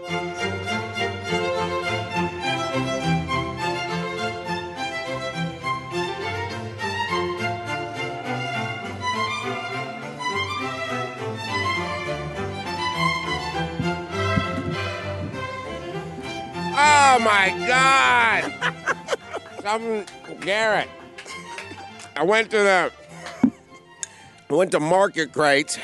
Oh my God! Garrett. I went to Market Crates.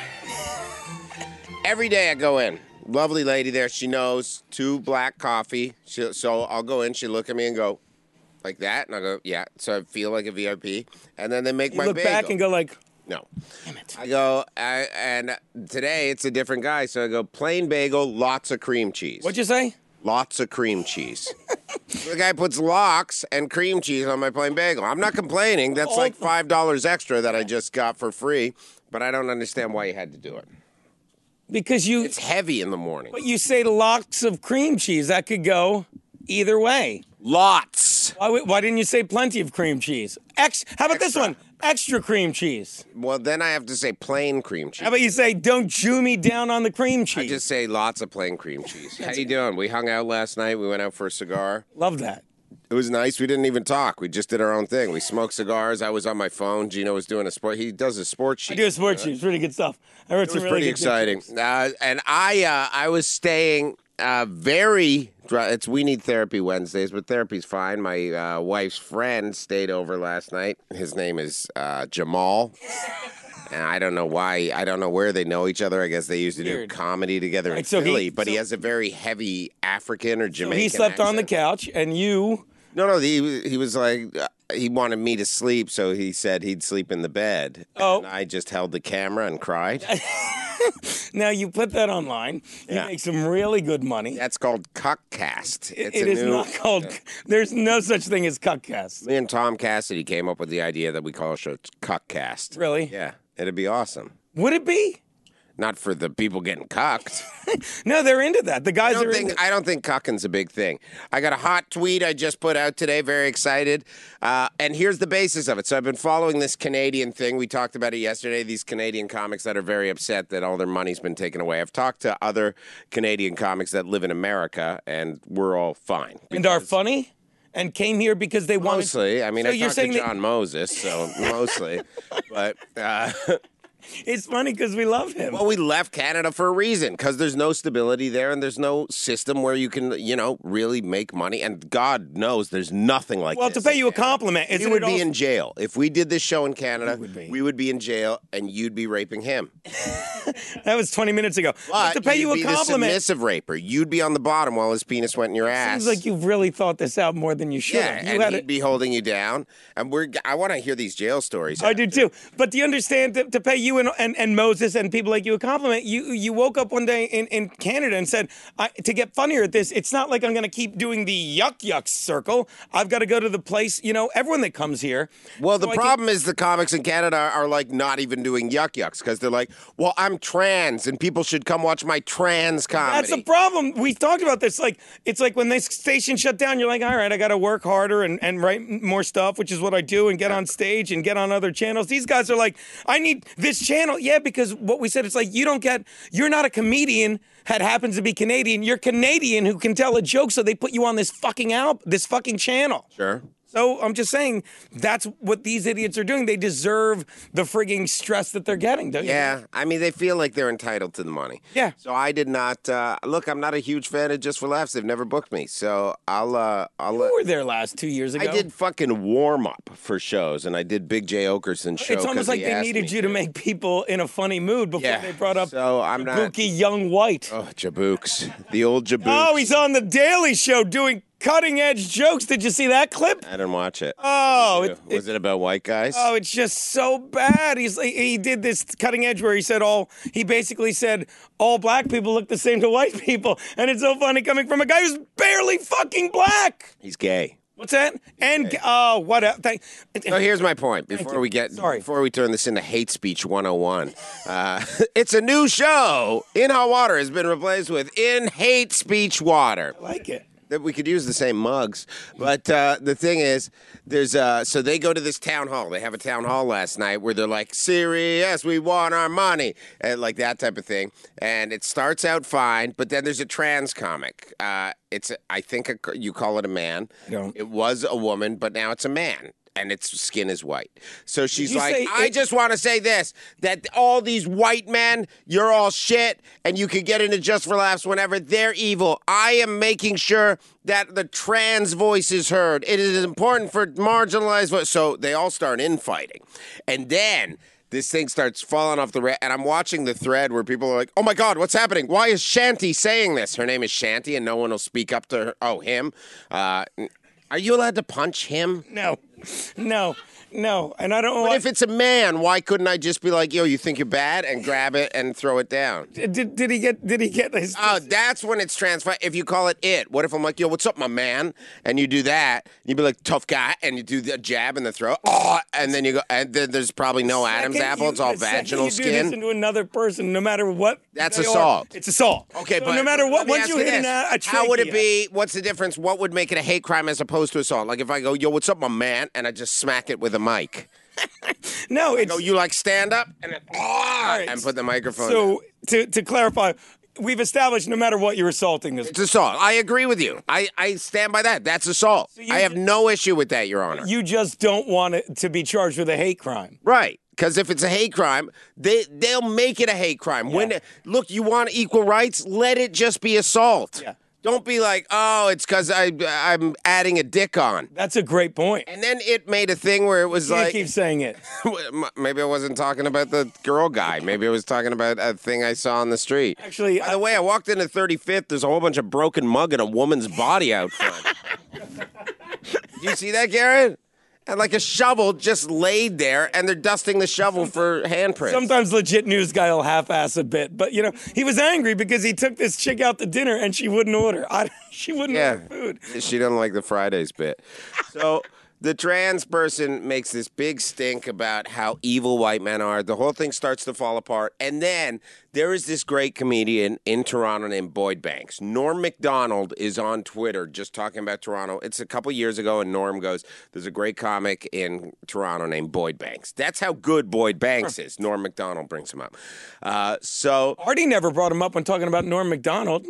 Every day I go in. Lovely lady there. She knows 2 black coffee. So I'll go in. She look at me and go like that, and I go, yeah. So I feel like a VIP. And then they make my look bagel. back and go like, no. damn it. I go, and today it's a different guy. So I go plain bagel, lots of cream cheese. What'd you say? Lots of cream cheese. The guy puts lox and cream cheese on my plain bagel. I'm not complaining. That's like $5 extra that I just got for free, but I don't understand why you had to do it. Because it's heavy in the morning. But you say lots of cream cheese. That could go either way. Lots. Why didn't you say plenty of cream cheese? How about this one? Extra cream cheese. Well, then I have to say plain cream cheese. How about you say, don't Jew me down on the cream cheese? I just say lots of plain cream cheese. How you doing? We hung out last night. We went out for a cigar. Love that. It was nice. We didn't even talk. We just did our own thing. We smoked cigars. I was on my phone. Gino was doing a sport. He does a sports sheet. I do a sports sheet. It's pretty good stuff. I heard it some was really pretty good exciting. tips. And I was staying very. It's We Need Therapy Wednesdays, but therapy's fine. My wife's friend stayed over last night. His name is Jamal. And I don't know why. I don't know where they know each other. I guess they used to do comedy together in Philly. But he has a very heavy African or Jamaican He slept accent. on the couch, and you... No, he was like, he wanted me to sleep, so he said he'd sleep in the bed. Oh. And I just held the camera and cried. Now, you put that online. You make some really good money. That's called Cuckcast. It is not called... There's no such thing as Cuckcast. Me and Tom Cassidy came up with the idea that we call our show Cuckcast. Really? Yeah, it'd be awesome. Would it be? Not for the people getting cucked. No, they're into that. The guys are into... I don't think cucking's a big thing. I got a hot tweet I just put out today, very excited. And here's the basis of it. So I've been following this Canadian thing. We talked about it yesterday, these Canadian comics that are very upset that all their money's been taken away. I've talked to other Canadian comics that live in America, and we're all fine. And are funny? And came here because they wanted... Mostly. I mean, So I you're talked to saying John Moses, so mostly. But... It's funny because we love him. Well, we left Canada for a reason, because there's no stability there and there's no system where you can, really make money. And God knows there's nothing like Well, this. to pay you a compliment. We would be in jail. If we did this show in Canada, we would be in jail and you'd be raping him. That was 20 minutes ago. But to pay you a you'd be compliment. the submissive raper. You'd be on the bottom while his penis went in your ass. Seems like you've really thought this out more than you should Yeah, have. and he'd be holding you down. And I want to hear these jail stories. I do too. But do you understand to pay you and Moses and people like you a compliment? You woke up one day in Canada and said, to get funnier at this, it's not like I'm going to keep doing the yuck circle. I've got to go to the place, everyone that comes here. Well, the problem is the comics in Canada are like not even doing yucks because they're like, well, I'm trans and people should come watch my trans comedy. That's the problem. We talked about this. It's like when this station shut down, you're like, all right, I got to work harder and write more stuff, which is what I do, and get on stage and get on other channels. These guys are like, I need this channel. Yeah, because what we said, it's like, you're not a comedian that happens to be Canadian. You're Canadian who can tell a joke, so they put you on this fucking this fucking channel. Sure. So I'm just saying that's what these idiots are doing. They deserve the frigging stress that they're getting, don't you? Yeah, I mean, they feel like they're entitled to the money. Yeah. So I did not, look, I'm not a huge fan of Just for Laughs. They've never booked me. So I'll You were there last 2 years ago. I did fucking warm-up for shows, and I did Big J. Okerson's show. It's almost like they needed you to make people in a funny mood before they brought up so I'm not... Jabuki Young White. Oh, Jabooks. The old Jabooks. Oh, he's on The Daily Show doing cutting-edge jokes. Did you see that clip? I didn't watch it. Oh. Was it about white guys? Oh, it's just so bad. He did this cutting edge where he basically said all black people look the same to white people. And it's so funny coming from a guy who's barely fucking black. He's gay. What's that? And what? So here's my point. Before we turn this into hate speech 101, it's a new show. In Hot Water has been replaced with In Hate Speech Water. I like it. that we could use the same mugs. But the thing is, there's so they go to this town hall. They have a town hall last night where they're like, serious, we want our money, and like that type of thing. And it starts out fine, but then there's a trans comic. I think you call it a man. I don't. It was a woman, but now it's a man. And its skin is white. So she's you like, say I just want to say this, that all these white men, you're all shit, and you can get into Just for Laughs whenever. They're evil. I am making sure that the trans voice is heard. It is important for marginalized voice. So they all start infighting. And then this thing starts falling off the and I'm watching the thread where people are like, oh my God, what's happening? Why is Shanti saying this? Her name is Shanti, and no one will speak up to her. Oh, him? Are you allowed to punch him? No. And I don't know But why. if it's a man, why couldn't I just be like, yo, you think you're bad, and grab it and throw it down? Did he get his? Oh, that's when it's transfer. If you call it. What if I'm like, yo, what's up, my man? And you do that, you'd be like, tough guy, and you do the jab in the throat, and then you go, and then there's probably no Adam's apple. It's all vaginal you skin. do this into another person, no matter what. That's they assault. It's assault. Okay, so but no matter what, let me once ask you hit this. a trachea, how would it be? What's the difference? What would make it a hate crime as opposed to assault? Like if I go, yo, what's up, my man, and I just smack it with a mic. No, it's Go, you like stand up, and then, and put the microphone. So to clarify, we've established no matter what you're assaulting this. It's assault. I agree with you. I stand by that. That's assault. So I have no issue with that, Your Honor. You just don't want it to be charged with a hate crime. Right. Because if it's a hate crime, they'll make it a hate crime. Yeah. Look, you want equal rights? Let it just be assault. Yeah. Don't be like, oh, it's because I'm adding a dick on. That's a great point. And then it made a thing where it was You like, keep saying it. maybe I wasn't talking about the girl guy. Maybe I was talking about a thing I saw on the street. Actually, by the way, I walked into 35th. There's a whole bunch of broken mug and a woman's body out front. Did you see that, Garrett? And like a shovel just laid there, and they're dusting the shovel for handprints. Sometimes legit news guy will half-ass a bit, but he was angry because he took this chick out to dinner and she wouldn't order. She wouldn't order food. She doesn't like the Fridays bit. So the trans person makes this big stink about how evil white men are. The whole thing starts to fall apart. And then there is this great comedian in Toronto named Boyd Banks. Norm Macdonald is on Twitter just talking about Toronto. It's a couple years ago, and Norm goes, there's a great comic in Toronto named Boyd Banks. That's how good Boyd Banks is. Norm Macdonald brings him up. So Artie never brought him up when talking about Norm Macdonald,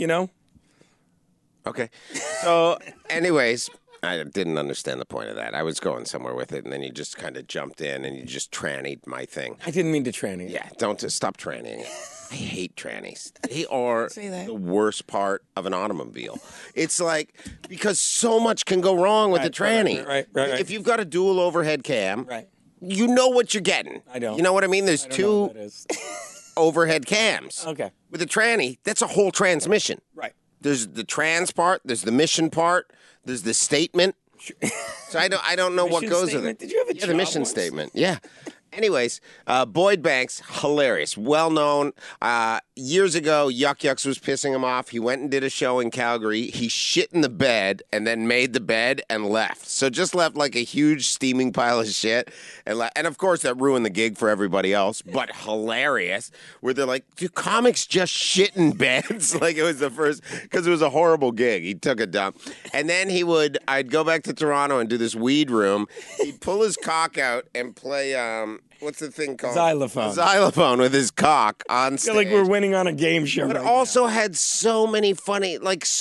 Okay. So anyways, I didn't understand the point of that. I was going somewhere with it, and then you just kind of jumped in and you just trannied my thing. I didn't mean to tranny. Yeah, don't stop trannying it. I hate trannies. They are Say that. the worst part of an automobile. It's like, because so much can go wrong with the tranny. Right. If you've got a dual overhead cam, Right. you know what you're getting. I don't. You know what I mean? There's I don't know what two that is. overhead cams. Okay. With a tranny, that's a whole transmission. Right. There's the trans part, there's the mission part, there's the statement. So I don't know what Mission goes with statement? it. Did you have a Yeah, the job mission once? statement. Yeah. Anyways, Boyd Banks, hilarious, well known. Years ago, Yuck Yucks was pissing him off. He went and did a show in Calgary. He shit in the bed and then made the bed and left. So just left like a huge steaming pile of shit. And of course, that ruined the gig for everybody else, but hilarious. Where they're like, do comics just shit in beds? Like it was the first, because it was a horrible gig. He took a dump. And then I'd go back to Toronto and do this weed room. He'd pull his cock out and play, what's the thing called? Xylophone. Xylophone with his cock on I stage. feel like we're winning on a game show. But right also had so many funny.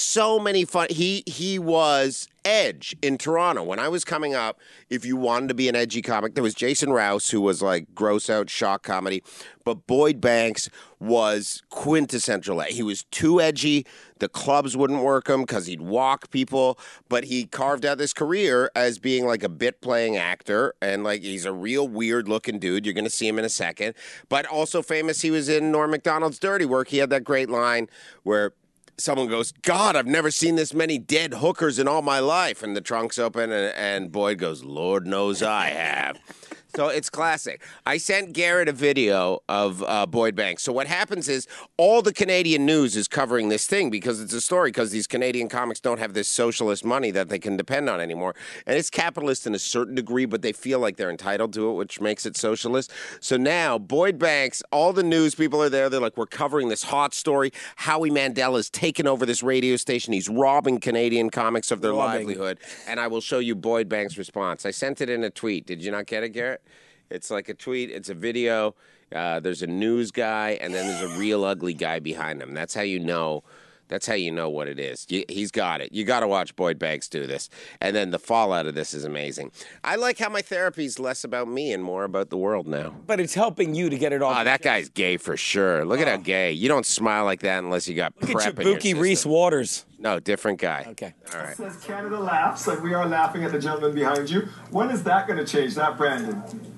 He was Edge in Toronto. When I was coming up, if you wanted to be an edgy comic, there was Jason Rouse, who was like gross out shock comedy. But Boyd Banks was quintessential. He was too edgy. The clubs wouldn't work him because he'd walk people. But he carved out this career as being like a bit playing actor. And like he's a real weird looking dude. You're going to see him in a second. But also famous, he was in Norm Macdonald's Dirty Work. He had that great line where someone goes, God, I've never seen this many dead hookers in all my life. And the trunk's open and Boyd goes, Lord knows I have. So it's classic. I sent Garrett a video of Boyd Banks. So what happens is all the Canadian news is covering this thing because it's a story because these Canadian comics don't have this socialist money that they can depend on anymore. And it's capitalist in a certain degree, but they feel like they're entitled to it, which makes it socialist. So now Boyd Banks, all the news people are there. They're like, we're covering this hot story. Howie Mandel has taken over this radio station. He's robbing Canadian comics of their livelihood. And I will show you Boyd Banks' response. I sent it in a tweet. Did you not get it, Garrett? It's like a tweet. It's a video. There's a news guy, and then there's a real ugly guy behind him. That's how you know. That's how you know what it is. He's got it. You got to watch Boyd Banks do this. And then the fallout of this is amazing. I like how my therapy's less about me and more about the world now. But it's helping you to get it off. Oh, that guy's gay for sure. Look at how gay. You don't smile like that unless you got Look prep at in your Jabuki Reese system. Waters. No, different guy. Okay. All right. It says Canada laughs, and we are laughing at the gentleman behind you. When is that going to change, that Brandon?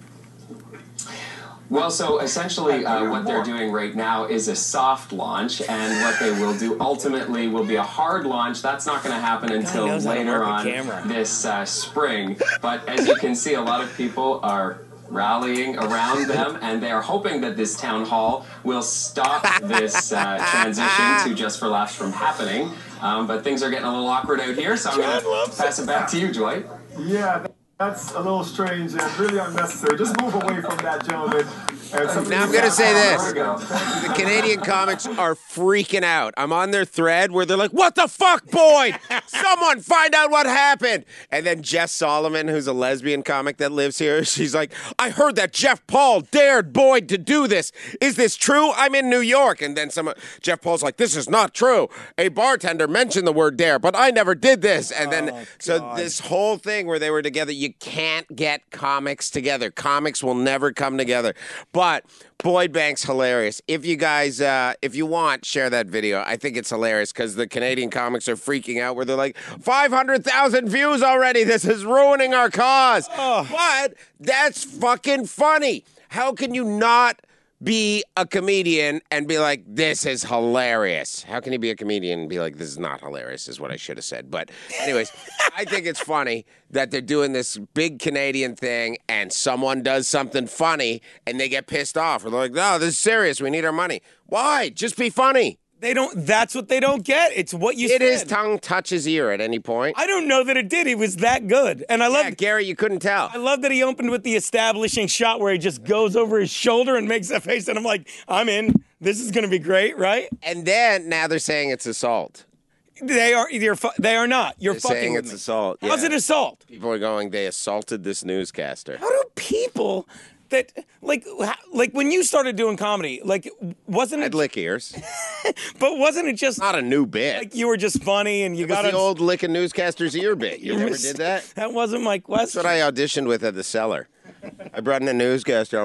Well, so essentially what they're doing right now is a soft launch, and what they will do ultimately will be a hard launch. That's not going to happen until later on this spring. But as you can see, a lot of people are rallying around them, and they are hoping that this town hall will stop this transition to Just for Laughs from happening. But things are getting a little awkward out here, so I'm going to pass it back to you, Dwight. Yeah, that's a little strange and really unnecessary. Just move away from that gentleman. Now I'm going to say this. The Canadian comics are freaking out. I'm on their thread where they're like, what the fuck, Boyd? Someone find out what happened. And then Jess Solomon, who's a lesbian comic that lives here, she's like, I heard that Jeff Paul dared Boyd to do this. Is this true? I'm in New York. And then Jeff Paul's like, this is not true. A bartender mentioned the word dare, but I never did this. And then, so this whole thing where they were together, you can't get comics together. Comics will never come together. But Boyd Banks, hilarious. If you guys, if you want, share that video. I think it's hilarious because the Canadian comics are freaking out where they're like, 500,000 views already. This is ruining our cause. But that's fucking funny. How can you not be a comedian and be like, this is hilarious? How can you be a comedian and be like, this is not hilarious, is what I should have said. But anyways, I think it's funny that they're doing this big Canadian thing and someone does something funny and they get pissed off. Or they're like, no, this is serious. We need our money. Why? Just be funny. They don't. That's what they don't get. It's what you said. Did his tongue touch his ear at any point? I don't know that it did. He was that good. And I love Gary, you couldn't tell. I love that he opened with the establishing shot where he just goes over his shoulder and makes that face. And I'm like, I'm in. This is going to be great, right? And then now they're saying it's assault. They are. They are not. You're They're fucking saying with it's me. assault. How's Yeah. it assault? People are going, they assaulted this newscaster. How do people that like when you started doing comedy, like wasn't it? I'd lick ears. But wasn't it just Not a new bit. like you were just funny and you It was got the old lick a newscaster's ear bit. You never mis- did that? That wasn't my question. That's what I auditioned with at the Cellar. I brought in a newscaster,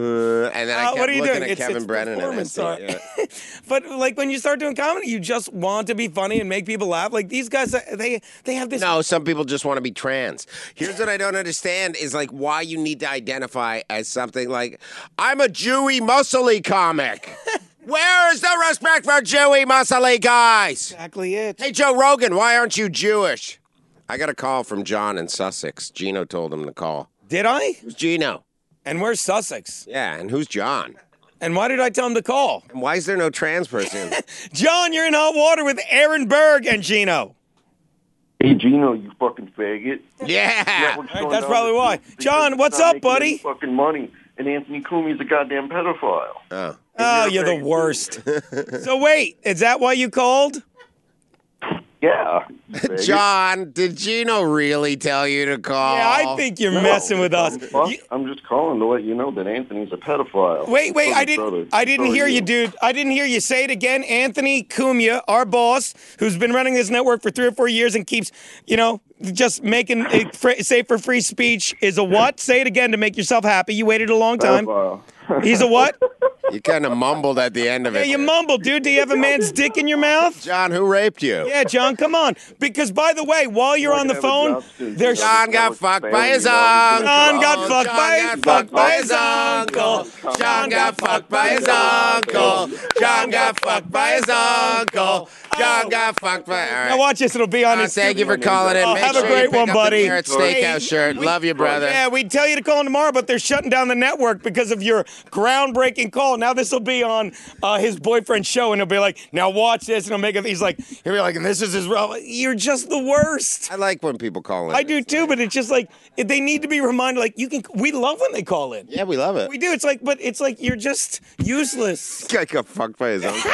and then I kept what are you looking doing? at Kevin Brennan. And performance I art. said, yeah. But like when you start doing comedy, you just want to be funny and make people laugh. Like these guys, they have this. No, some people just want to be trans. Here's what I don't understand is like why you need to identify as something like, I'm a Jewy muscly comic. Where is the respect for Jewy muscly guys? Exactly it. Hey, Joe Rogan, why aren't you Jewish? I got a call from John in Sussex. Gino told him to call. Did I? Who's Gino? And where's Sussex? Yeah, and who's John? And why did I tell him to call? And why is there no trans person? John, you're in hot water with Aaron Berg and Gino. Hey, Gino, you fucking faggot. Yeah. What's Right, going that's on probably with why. you? Because John, you're what's not up, making buddy? any fucking money, and Anthony Cumi's a goddamn pedophile. Oh. Oh, you're you're a the faggot. worst. So wait, is that why you called? Yeah. you faggot. John, did Gino really tell you to call? Yeah, I think you're No, messing with us. fuck, I'm just calling to let you know that Anthony's a pedophile. Wait, So I his brother. didn't So hear are you, dude. I didn't hear you say it again. Anthony Cumia, our boss, who's been running this network for 3 or 4 years and keeps, just making it safe for free speech is a what? Say it again to make yourself happy. You waited a long time. Pedophile. He's a what? You kind of mumbled at the end of Yeah, it. you mumbled, dude. Do you have a man's dick in your mouth? John, who raped you? Yeah, John, come on. Because, by the way, while you're on the phone, there's... John got fucked by his uncle. John got fucked by John his got fucked by his uncle. uncle. John got fucked by his uncle. John got fucked by his uncle. John got fucked by. All right. Now watch this. It'll be on his. Thank you for calling in. Oh, Make have sure a great you pick one, up buddy. The Garrett Steakhouse shirt. Love you, brother. Yeah, we'd tell you to call him tomorrow, but they're shutting down the network because of your groundbreaking call. Now this will be on his boyfriend's show, and he'll be like, "Now watch this," and he'll make it. He'll be like, "And this is his." You're just the worst. I like when people call in. I do too, but it's just like they need to be reminded. Like we love when they call in. Yeah, we love it. We do. It's like you're just useless. This guy got fucked by his uncle.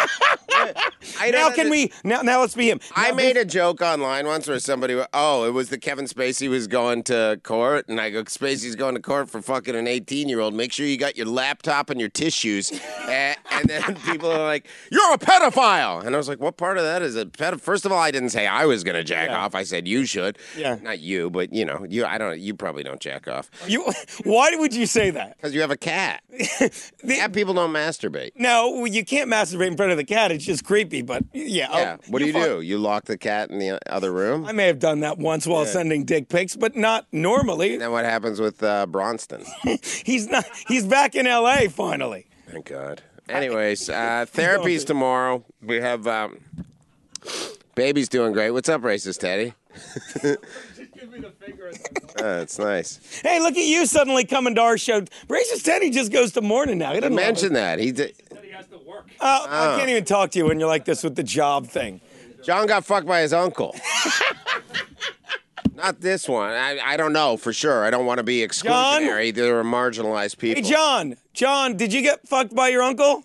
Now let's be him. I made a joke online once where somebody, it was the Kevin Spacey was going to court, and I go, Spacey's going to court for fucking an 18-year-old. Make sure you got your laptop and your tissues. And then people are like, "You're a pedophile," and I was like, "What part of that is a pedophile?" First of all, I didn't say I was going to jack off. I said you should. Yeah. Not you, but you know, you probably don't jack off. Why would you say that? Because you have a cat. Cat people don't masturbate. No, you can't masturbate in front of the cat. It's just creepy. But yeah. What do you do? You lock the cat in the other room? I may have done that once while sending dick pics, but not normally. And then what happens with Bronston? He's back in L.A. finally. Thank God. Anyways, therapy's tomorrow. We have baby's doing great. What's up, racist Teddy? Just give me the finger. It's nice. Hey, look at you suddenly coming to our show. Racist Teddy just goes to morning now. He doesn't mention that. He has to work. I can't even talk to you when you're like this with the job thing. John got fucked by his uncle. Not this one. I don't know for sure. I don't want to be exclusionary. They're marginalized people. Hey, John, did you get fucked by your uncle?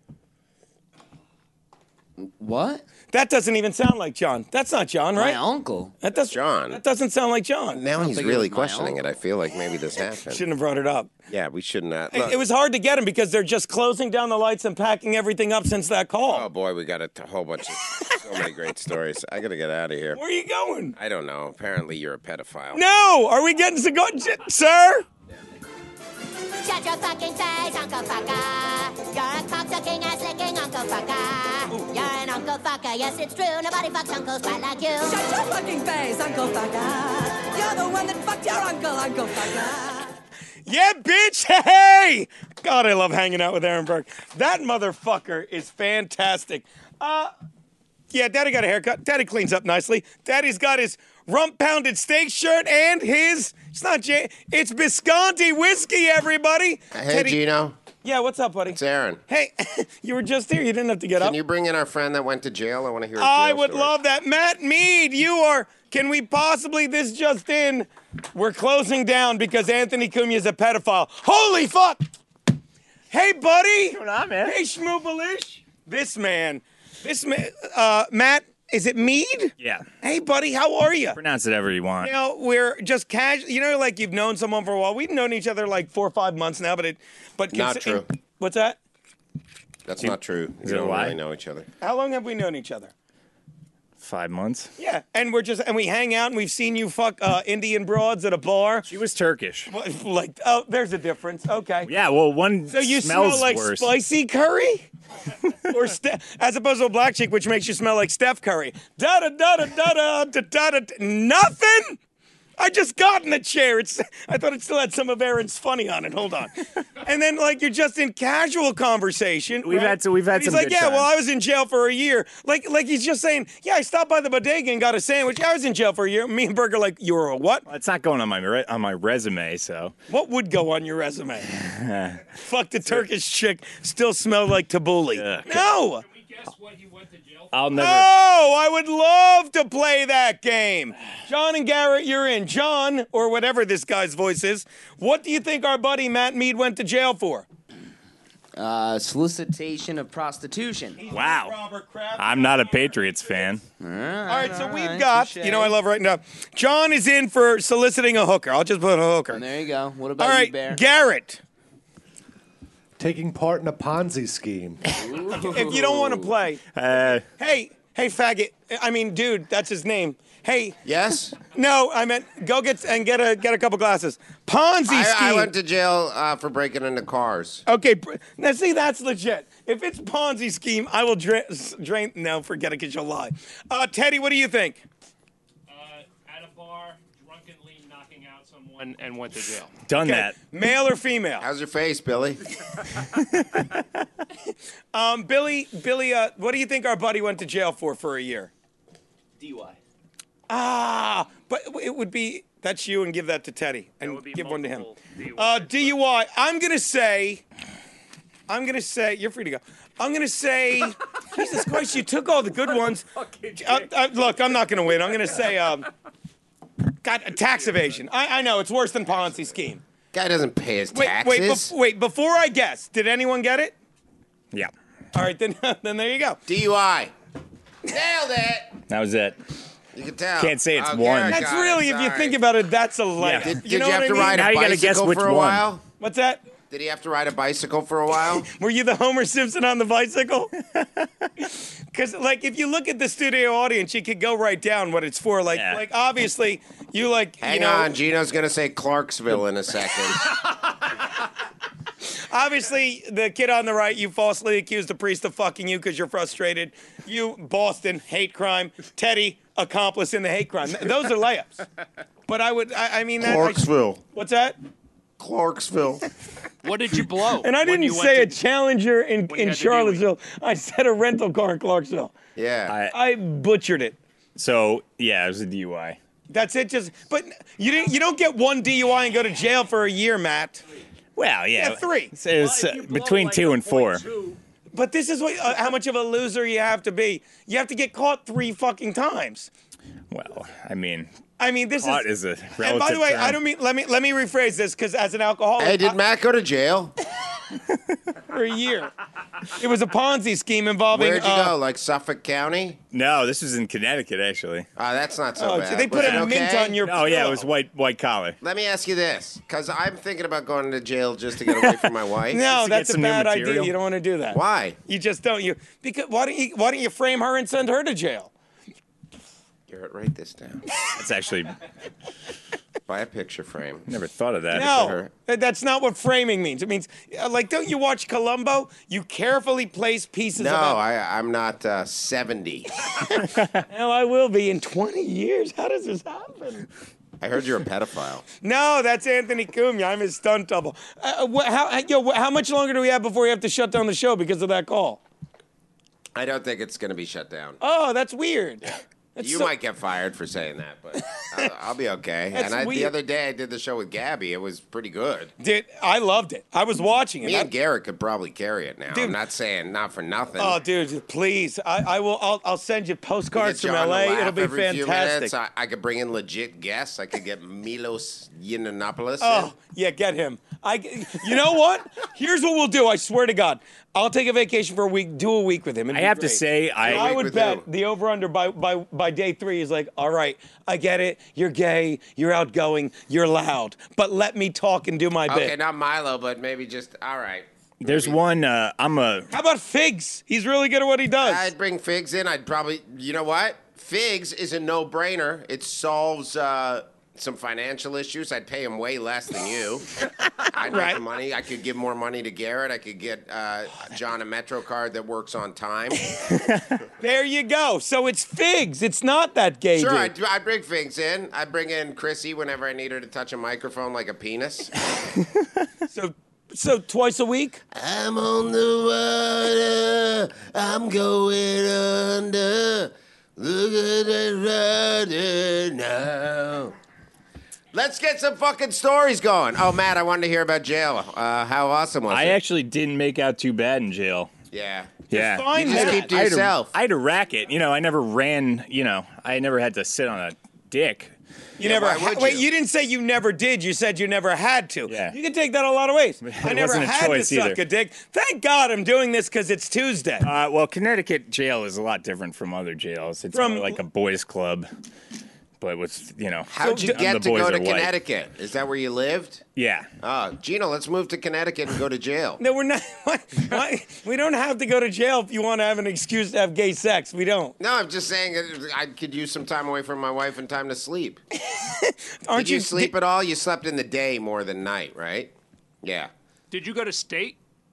What? That doesn't even sound like John. That's not John, right? My uncle. That's John. That doesn't sound like John. Now he's really questioning it. I feel like maybe this happened. Shouldn't have brought it up. Yeah, we shouldn't have. It was hard to get him because they're just closing down the lights and packing everything up since that call. Oh, boy, we got a whole bunch of so many great stories. I got to get out of here. Where are you going? I don't know. Apparently, you're a pedophile. No! Are we getting to go, sir? Shut your fucking face, Uncle Fucker. You're a cocksucking ass licking Uncle Fucker. You're an Uncle Fucker, yes it's true. Nobody fucks uncles quite like you. Shut your fucking face, Uncle Fucker. You're the one that fucked your uncle, Uncle Fucker. Yeah, bitch! Hey! God, I love hanging out with Aaron Burke. That motherfucker is fantastic. Yeah, Daddy got a haircut. Daddy cleans up nicely. Daddy's got his rump-pounded steak shirt and it's Visconti whiskey, everybody. Hey, Teddy, Gino. Yeah, what's up, buddy? It's Aaron. Hey, you were just here. You didn't have to get up. Can you bring in our friend that went to jail? I want to hear his I jail would story. love that. Matt Mead, can we possibly, this just in, we're closing down because Anthony Cumia is a pedophile. Holy fuck! Hey, buddy! What's going on, man? Hey, Schmoobalish. This man, Matt, is it Mead? Yeah. Hey, buddy, how are you? Pronounce it however you want. You know, we're just casual. Like you've known someone for a while. We've known each other like 4 or 5 months now, but Not true. What's that? That's not true. We it a don't lie? really know each other. How long have we known each other? 5 months. Yeah, and we hang out and we've seen you fuck Indian broads at a bar. She was Turkish. Like, there's a difference. Okay. Yeah, well, one So you smells smell like worse. spicy curry? Or as opposed to a black chick, which makes you smell like Steph Curry. Da da da da da da da da. Nothing. I just got in the chair. I thought it still had some of Aaron's funny on it. Hold on. And then you're just in casual conversation. We've had some He's like, good yeah, times. well, I was in jail for a year. Like he's just saying, yeah, I stopped by the bodega and got a sandwich. I was in jail for a year. Me and Berg are like, you were a what? Well, it's not going on my resume, so. What would go on your resume? Fuck the Turkish chick. Still smell like tabbouleh. No. Can we guess what he went to jail for? I'll never. Oh, I would love to play that game. John and Garrett, you're in. John, or whatever this guy's voice is, what do you think our buddy Matt Mead went to jail for? Solicitation of prostitution. Wow. Robert Kraft. I'm not a Patriots fan. All right, so we've got, I love right now. John is in for soliciting a hooker. I'll just put a hooker. There you go. What about All right, you, Bear? Garrett. Taking part in a Ponzi scheme. If you don't want to play. Hey, faggot. I mean, dude, that's his name. Hey. Yes? No, I meant go get a couple glasses. Ponzi scheme. I went to jail for breaking into cars. Okay, now see, that's legit. If it's Ponzi scheme, I will drain. No, forget it, because you'll lie. Teddy, what do you think? At a bar, drunkenly knocking out someone and went to jail. Done that. Male or female? How's your face, Billy? Billy, what do you think our buddy went to jail for a year? DUI. Ah, but it would be, that's you, and give that to Teddy, and would be give one to him. multiple DUI, I'm gonna say, you're free to go. I'm gonna say, Jesus Christ, you took all the good ones. Look, I'm not gonna win. I'm gonna say, tax evasion. I know, it's worse than Ponzi scheme. Guy doesn't pay his taxes. Wait, before I guess, did anyone get it? Yeah. All right, then there you go. DUI. Nailed it. That was it. You can tell. Can't say it's Oh, one. Garrett That's got really, it. if you Sorry. think about it, that's a layup. Yeah. Did You know you have what to I mean? ride Now a you gotta guess bicycle which for a one. while? What's that? Did he have to ride a bicycle for a while? Were you the Homer Simpson on the bicycle? Because, like, if you look at the studio audience, you could go right down what it's for. Like, Yeah. like obviously, you like, Hang you know, on, Gino's gonna say Clarksville in a second. obviously, the kid on the right, you falsely accused a priest of fucking you because you're frustrated. You, Boston, hate crime. Teddy, accomplice in the hate crime. Those are layups. But I mean, that. Clarksville. What's that? Clarksville. What did you blow? And I when didn't you went say a to- Challenger in you had to do Charlottesville. I said a rental car in Clarksville. Yeah. I butchered it. So yeah, it was a DUI. That's it. But you don't get one DUI and go to jail for a year, Matt. Well, yeah. Yeah, 3. So it was between 2 and 4. But this is what how much of a loser you have to be. You have to get caught 3 fucking times. Well, I mean, This caught is a relative And by the way, term. I don't mean. Let me rephrase this because as an alcoholic, Hey, did Matt go to jail? for a year, it was a Ponzi scheme involving. Where'd you go? Like Suffolk County? No, this was in Connecticut actually. That's not so Oh, bad. they put Was a it mint okay? on your. Oh yeah, it was pillow. white collar. Let me ask you this, because I'm thinking about going to jail just to get away from my wife. No, to that's get a some new bad idea. material. You don't want to do that. Why? You just don't. Because why don't you frame her and send her to jail? Garrett, write this down. That's actually Buy a picture frame. never thought of that. No, that's not what framing means. It means, like, don't you watch Columbo? You carefully place pieces No, of. I'm not 70. Hell, I will be in 20 years. How does this happen? I heard you're a pedophile. No, that's Anthony Cumia. I'm his stunt double. How much longer do we have before we have to shut down the show because of that call? I don't think it's going to be shut down. Oh, that's weird. That's You might get fired for saying that, but I'll be okay. That's And the weird. other day I did the show with Gabby. It was pretty good. Dude, I loved it. I was watching it. Me and Garrett could probably carry it now. Dude. I'm not saying not for nothing. Oh, dude, please. I will. I'll send you We postcards get from John to LA. laugh It'll be every few minutes. fantastic. I could bring in legit guests. I could get Milos Yiannopoulos. Oh, yeah, get him. You know what? Here's what we'll do. I swear to God, I'll take a vacation for a week. Do a week with him. I have to say, I would bet the over under by day 3 is like, all right, I get it. You're gay. You're outgoing. You're loud. But let me talk and do my Okay, bit. not Milo, but maybe just all right. There's one. I'm a. How about Figs? He's really good at what he does. I'd bring Figs in. I'd probably, you know what? Figs is a no-brainer. It solves some financial issues. I'd pay him way less than you. I'd make the money. I could give more money to Garrett. I could get John a Metro card that works on time. There you go. So it's Figs. It's not that gay Sure, dude. I'd bring Figs in. I'd bring in Chrissy whenever I need her to touch a microphone like a penis. So twice a week? I'm on the water. I'm going under. Look at that rider now. Let's get some fucking stories going. Oh, Matt, I wanted to hear about jail. How awesome was it? I actually didn't make out too bad in jail. Yeah. Yeah. Fine, You just Matt. keep to yourself. I had a racket. I never ran. I never had to sit on a dick. You Yeah, never why would wait. you? You didn't say you never did. You said you never had to. Yeah. You can take that a lot of ways. I never wasn't a had to choice suck either. a dick. Thank God I'm doing this because it's Tuesday. Well, Connecticut jail is a lot different from other jails. It's From- more like a boys' club, but with How'd you the get to boys go to are white. Connecticut? Is that where you lived? Yeah. Gino, let's move to Connecticut and go to jail. No, we're not. Why? We don't have to go to jail if you want to have an excuse to have gay sex. We don't. No, I'm just saying I could use some time away from my wife and time to sleep. Aren't Did you sleep at all? You slept in the day more than night, right? Yeah. Did you go to state?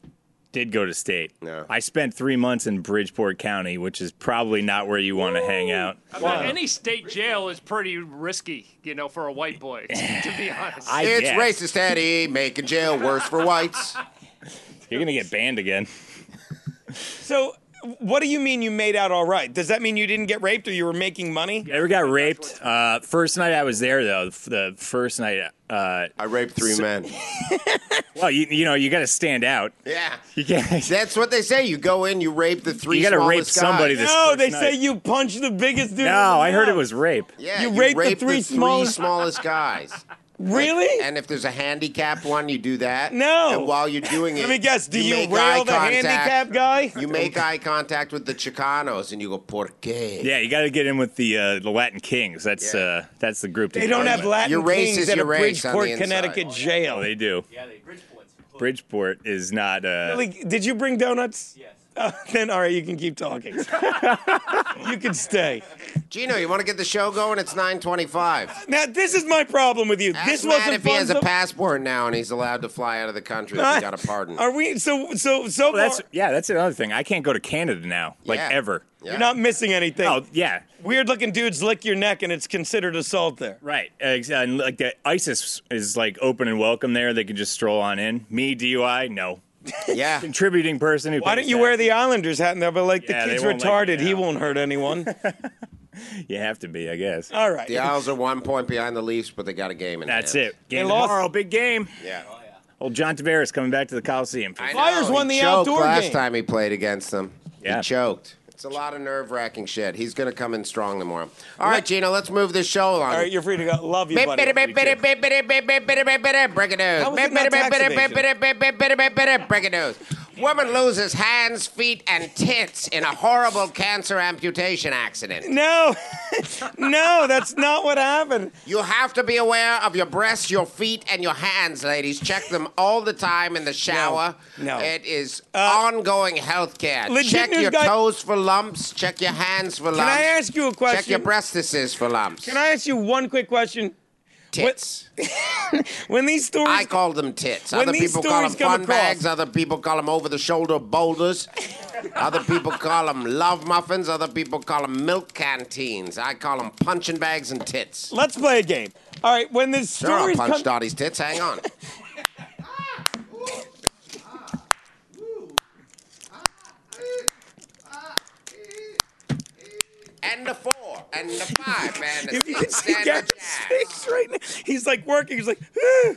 did go to state. No. I spent 3 months in Bridgeport County, which is probably not where you want to hang out. I mean, any state jail is pretty risky, for a white boy, to be honest. It's guess. racist, Eddie, making jail worse for whites. You're gonna get banned again. So, what do you mean you made out all right? Does that mean you didn't get raped or you were making money? Never got raped. First night I was there, though. The first night. I raped 3 men. Well, you got to stand out. Yeah. You can't. That's what they say. You go in, you rape the 3 You got to rape smallest somebody. guys. This No, first they night. say you punch the biggest dude. No, I heard it was rape. Yeah, You raped the three smallest guys. Really? And if there's a handicapped one, you do that. No. And while you're doing it, Let me guess. Do you make rail eye the contact. handicapped guy? You make eye contact with the Chicanos, and you go, "Por qué?" Yeah, you got to get in with the Latin Kings. That's the group. To They get don't in have with. Latin Your race kings is at a your race on the Bridgeport, inside. Connecticut jail. Oh, they do. Yeah, Bridgeport is not. Like, did you bring donuts? Yes. Then, all right, you can keep talking. You can stay. Gino, you want to get the show going? It's 9:25. Now, this is my problem with you. Ask This Matt wasn't if he fun. has a passport now and he's allowed to fly out of the country if he got a pardon. Are we? So That's another thing. I can't go to Canada now, Yeah. ever. Yeah. You're not missing anything. Oh yeah, Weird-looking dudes lick your neck, and it's considered assault there. right. And like the ISIS is like open and welcome there. They can just stroll on in. Me DUI, no. Yeah. Contributing person who. Why don't you wear the Islanders hat? And they'll be like, Yeah, the kid's they won't let you retarded. He down. won't hurt anyone. You have to be, I guess. All right. The Isles are 1 point behind the Leafs, but they got a game in That's hand. it. Game lost. tomorrow, big game. Yeah. Old John Tavares coming back to the Coliseum. I Flyers know, won he the choked outdoor last game. time he played against them. Yeah. He choked. It's a lot of nerve-wracking shit. He's going to come in strong tomorrow. All right, Gino, let's move this show along. All right, you're free to go. Love you, buddy. Break it How was it not tax Break it news. Woman loses hands, feet, and tits in a horrible cancer amputation accident. No, no, that's not what happened. You have to be aware of your breasts, your feet, and your hands, ladies. Check them all the time in the shower. No. It is ongoing health care. Legit Check news your guy- toes for lumps. Check your hands for lumps. Can I ask you a question? Check your breastises for lumps. Can I ask you one quick question? Tits. When these stories, I call them tits. When Other these people call them stories come fun across- bags. Other people call them over-the-shoulder boulders. Other people call them love muffins. Other people call them milk canteens. I call them punching bags and tits. let's play a game. All right, when the Sure, I'll stories punch come, Dottie's tits. Hang on. And the 4, and the 5, and the if you can 6, see and Gary's the jazz. face right now, he's like working. He's like,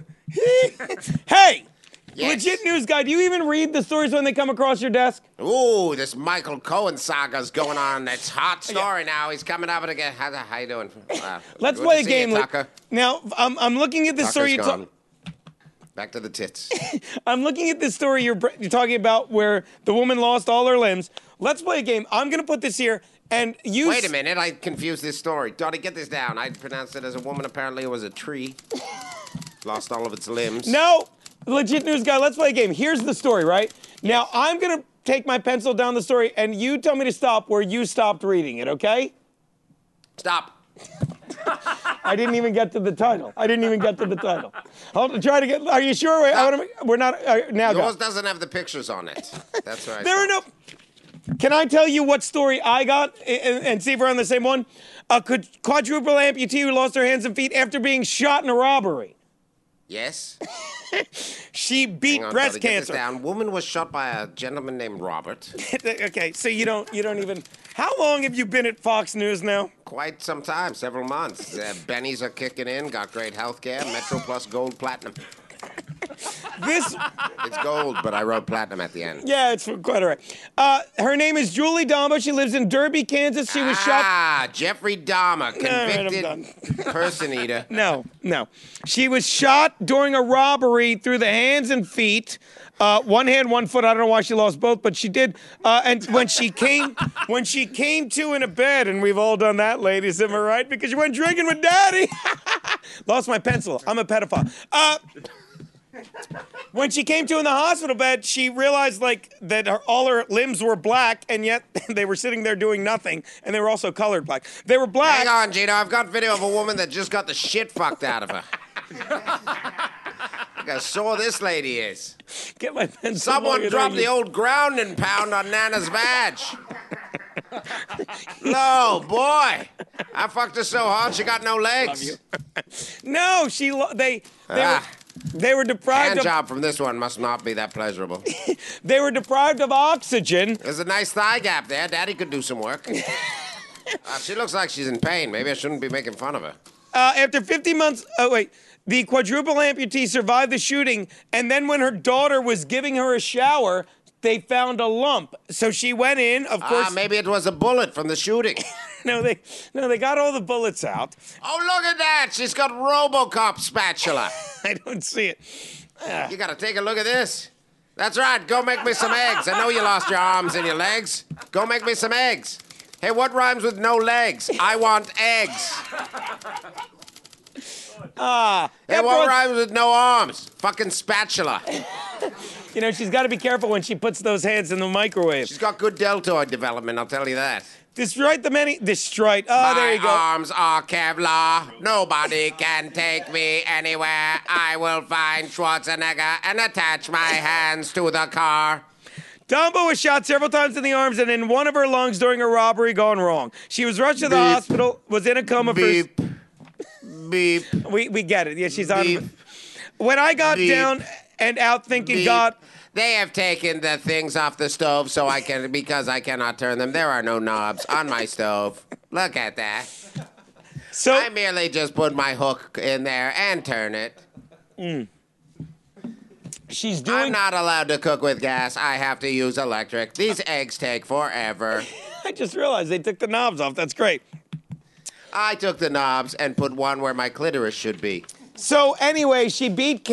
hey. Yes. Legit news guy, do you even read the stories when they come across your desk? Ooh, this Michael Cohen saga's going on. It's hot story now. He's coming up and again. How you doing? Let's Good play to a see game. you, Tucker. Now, I'm looking at this story. Tucker's gone. Back to the tits. I'm looking at this story you're talking about where the woman lost all her limbs. Let's play a game. I'm going to put this here, and you... Wait a minute. I confused this story. Dottie, get this down. I pronounced it as a woman. Apparently it was a tree. Lost all of its limbs. No! Legit news guy, let's play a game. Here's the story, right? Now, I'm going to take my pencil down the story, and you tell me to stop where you stopped reading it, okay? Stop. I didn't even get to the title. Hold on, try to get... Are you sure? We're not... now go. Yours doesn't have the pictures on it. That's right. There are no... Can I tell you what story I got and see if we're on the same one? A quadruple amputee who lost her hands and feet after being shot in a robbery. Yes. She beat Hang on, breast Dottie, get this cancer. down. Woman was shot by a gentleman named Robert. Okay, so you don't even... How long have you been at Fox News now? Quite some time, several months. Bennies are kicking in, got great health care, Metro Plus Gold Platinum. This... It's gold, but I wrote platinum at the end. Yeah, it's quite all right. Her name is Julie Dahmer. She lives in Derby, Kansas. She was shot... Ah, Jeffrey Dahmer, I'm convicted person eater. No. She was shot during a robbery through the hands and feet. One hand, one foot. I don't know why she lost both, but she did. And when she came to in a bed, and we've all done that, ladies, am I right? Because you went drinking with Daddy. Lost my pencil. I'm a pedophile. When she came to in the hospital bed, she realized that all her limbs were black, and yet they were sitting there doing nothing, and they were also colored black. They were black. Hang on, Gino. I've got video of a woman that just got the shit fucked out of her. Look how sore this lady is. Get my pencil. Someone dropped the old grounding pound on Nana's vag. No, boy. I fucked her so hard she got no legs. No, they were deprived Hand of. job from this one must not be that pleasurable. They were deprived of oxygen. There's a nice thigh gap there. Daddy could do some work. She looks like she's in pain. Maybe I shouldn't be making fun of her. After 50 months, the quadruple amputee survived the shooting, and then when her daughter was giving her a shower, they found a lump. So she went in, of course. Maybe it was a bullet from the shooting. No, they got all the bullets out. Oh, look at that. She's got RoboCop spatula. I don't see it. You got to take a look at this. That's right. Go make me some eggs. I know you lost your arms and your legs. Go make me some eggs. Hey, what rhymes with no legs? I want eggs. Hey, what rhymes with no arms? Fucking spatula. You know, she's got to be careful when she puts those hands in the microwave. She's got good deltoid development, I'll tell you that. Destroy. Oh, there you go. My arms are Kevlar. Nobody can take me anywhere. I will find Schwarzenegger and attach my hands to the car. Dumbo was shot several times in the arms and in one of her lungs during a robbery gone wrong. She was rushed to the hospital, was in a coma Beep. for... Beep. We get it. Yeah, she's on... Beep. When I got Beep. down and out thinking, Beep. God... They have taken the things off the stove because I cannot turn them. There are no knobs on my stove. Look at that. So I merely just put my hook in there and turn it. She's doing... I'm not allowed to cook with gas. I have to use electric. These eggs take forever. I just realized they took the knobs off. That's great. I took the knobs and put one where my clitoris should be. So anyway, she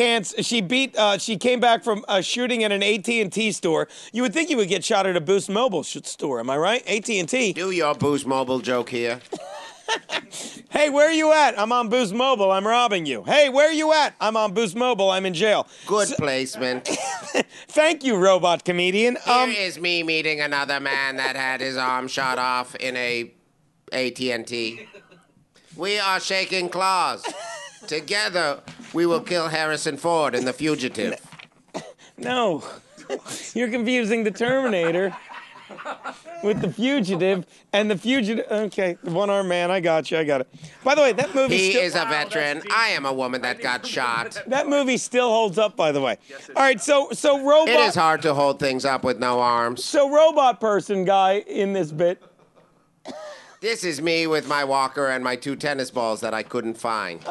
came back from a shooting at an AT&T store. You would think you would get shot at a Boost Mobile store, am I right? AT&T. Do your Boost Mobile joke here. Hey, where are you at? I'm on Boost Mobile. I'm robbing you. Hey, where are you at? I'm on Boost Mobile. I'm in jail. Good placement. Thank you, robot comedian. Here is me meeting another man that had his arm shot off in a AT&T. We are shaking claws. Together, we will kill Harrison Ford in The Fugitive. No. You're confusing the Terminator with The Fugitive, and The Fugitive... Okay, the one-armed man, I got you, I got it. By the way, that movie He is a veteran. I am a woman that got shot. That movie still holds up, by the way. All right, so robot... It is hard to hold things up with no arms. So robot person guy in this bit... This is me with my walker and my 2 tennis balls that I couldn't find.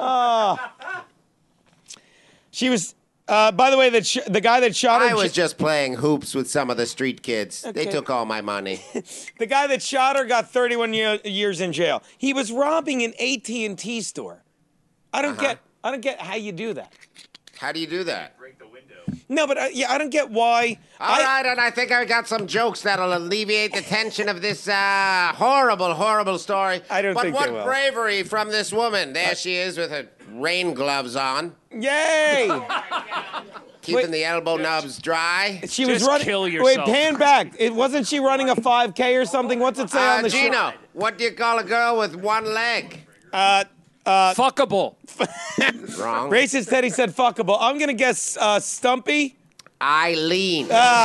She was... by the way, the guy that shot her... I was just playing hoops with some of the street kids. Okay. They took all my money. The guy that shot her got 31 years in jail. He was robbing an AT&T store. I don't get how you do that. How do you do that? No, but I don't get why. All right, and I think I got some jokes that'll alleviate the tension of this horrible, horrible story. I don't think But they will. what bravery from this woman. There she is with her rain gloves on. Yay! Keeping the elbow nubs dry. She was running. Kill Wait, yourself. pan back. Wasn't she running a 5K or something? What's it say on the Gino, what do you call a girl with one leg? Fuckable. Wrong. Racist Teddy said fuckable. I'm gonna guess Stumpy. Eileen.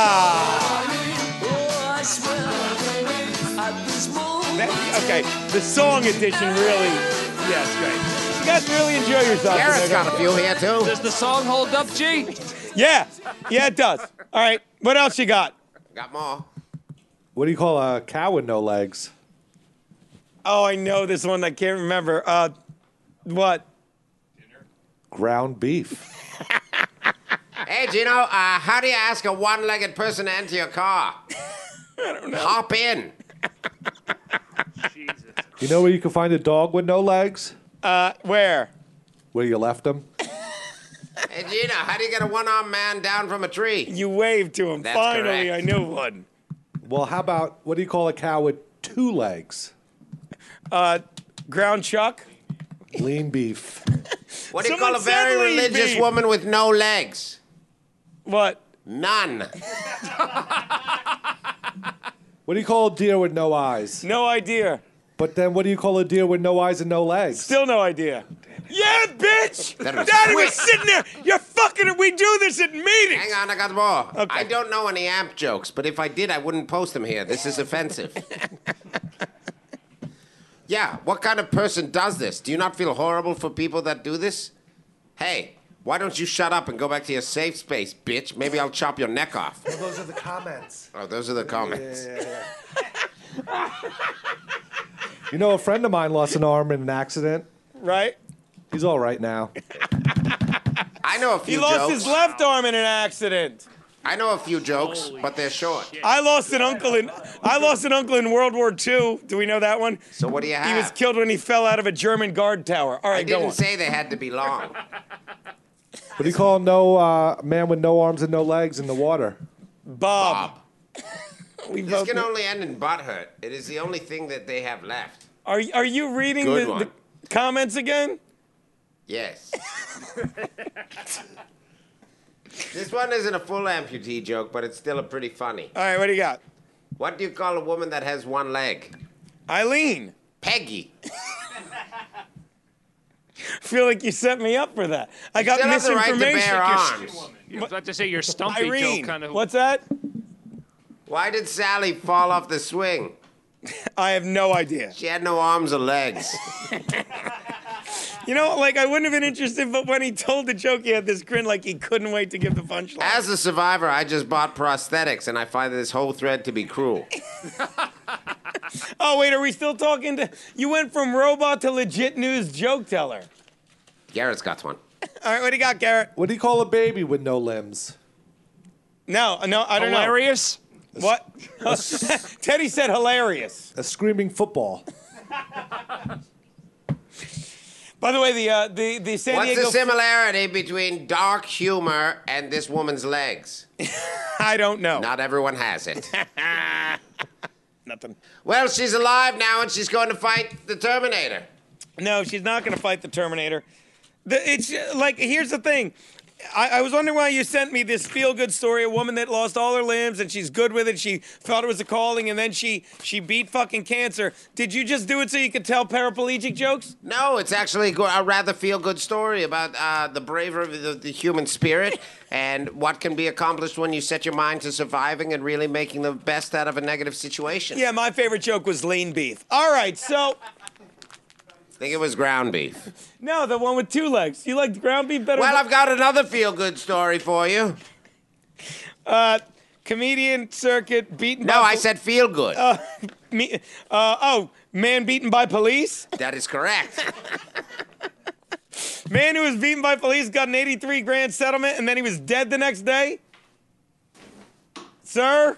Okay, the song edition really. Yeah, it's great. You guys really enjoy yourself. Garrett's got a few here too. Does the song hold up, G? Yeah, it does. All right, what else you got? Got more. What do you call a cow with no legs? Oh, I know this one. I can't remember. What? Ground beef. Hey, Gino, how do you ask a one-legged person to enter your car? I don't know. Hop in. Jesus. You know where you can find a dog with no legs? Where? Where you left them? Hey, Gino, how do you get a one-armed man down from a tree? You waved to him. That's Finally, correct. I knew one. Well, how about, what do you call a cow with 2 legs? Ground chuck. Lean beef. What do you Someone call a very said lean religious beef. woman with no legs? What? None. What do you call a deer with no eyes? No idea. But then what do you call a deer with no eyes and no legs? Still no idea. Yeah, bitch! That was Daddy quick. was sitting there. You're fucking. We do this at meetings. Hang on, I got more. Okay. I don't know any amp jokes, but if I did, I wouldn't post them here. This is offensive. Yeah, what kind of person does this? Do you not feel horrible for people that do this? Hey, why don't you shut up and go back to your safe space, bitch? Maybe I'll chop your neck off. Well, those are the comments. Oh, those are the comments. Yeah. You know, a friend of mine lost an arm in an accident. Right? He's all right now. I know a few He lost jokes. his left arm in an accident. I know a few jokes, but they're short. I lost an uncle in World War II. Do we know that one? So what do you have? He was killed when he fell out of a German guard tower. All right, I go didn't on. say they had to be long. What do you call no man with no arms and no legs in the water? Bob. This can only end in butt hurt. It is the only thing that they have left. Are you reading Good the one. comments again? Yes. This one isn't a full amputee joke, but it's still a pretty funny. All right, what do you got? What do you call a woman that has one leg? Eileen. Peggy. Feel like you set me up for that. I got still have the right to misinformation. bear arms. You was about to say your stumpy Irene, joke kind of. what's that? Why did Sally fall off the swing? I have no idea. She had no arms or legs. You know, like I wouldn't have been interested, but when he told the joke, he had this grin like he couldn't wait to give the punchline. As a survivor, I just bought prosthetics, and I find this whole thread to be cruel. Oh, wait, are we still talking to... You went from robot to legit news joke teller. Garrett's got one. All right, what do you got, Garrett? What do you call a baby with no limbs? No, I don't know. Hilarious? What? Teddy said hilarious. A screaming football. By the way, the San What's Diego... the similarity between dark humor and this woman's legs? I don't know. Not everyone has it. Nothing. Well, she's alive now, and she's going to fight the Terminator. No, she's not going to fight the Terminator. It's like, here's the thing. I was wondering why you sent me this feel-good story, a woman that lost all her limbs and she's good with it. She felt it was a calling, and then she beat fucking cancer. Did you just do it so you could tell paraplegic jokes? No, it's actually a rather feel-good story about the bravery of the human spirit and what can be accomplished when you set your mind to surviving and really making the best out of a negative situation. Yeah, my favorite joke was lean beef. All right, so... I think it was ground beef. No, the one with two legs. You liked ground beef better? Well, I've got another feel-good story for you. Comedian circuit beaten by... No, I said feel-good. Man beaten by police? That is correct. Man who was beaten by police got an 83 grand settlement and then he was dead the next day? Sir?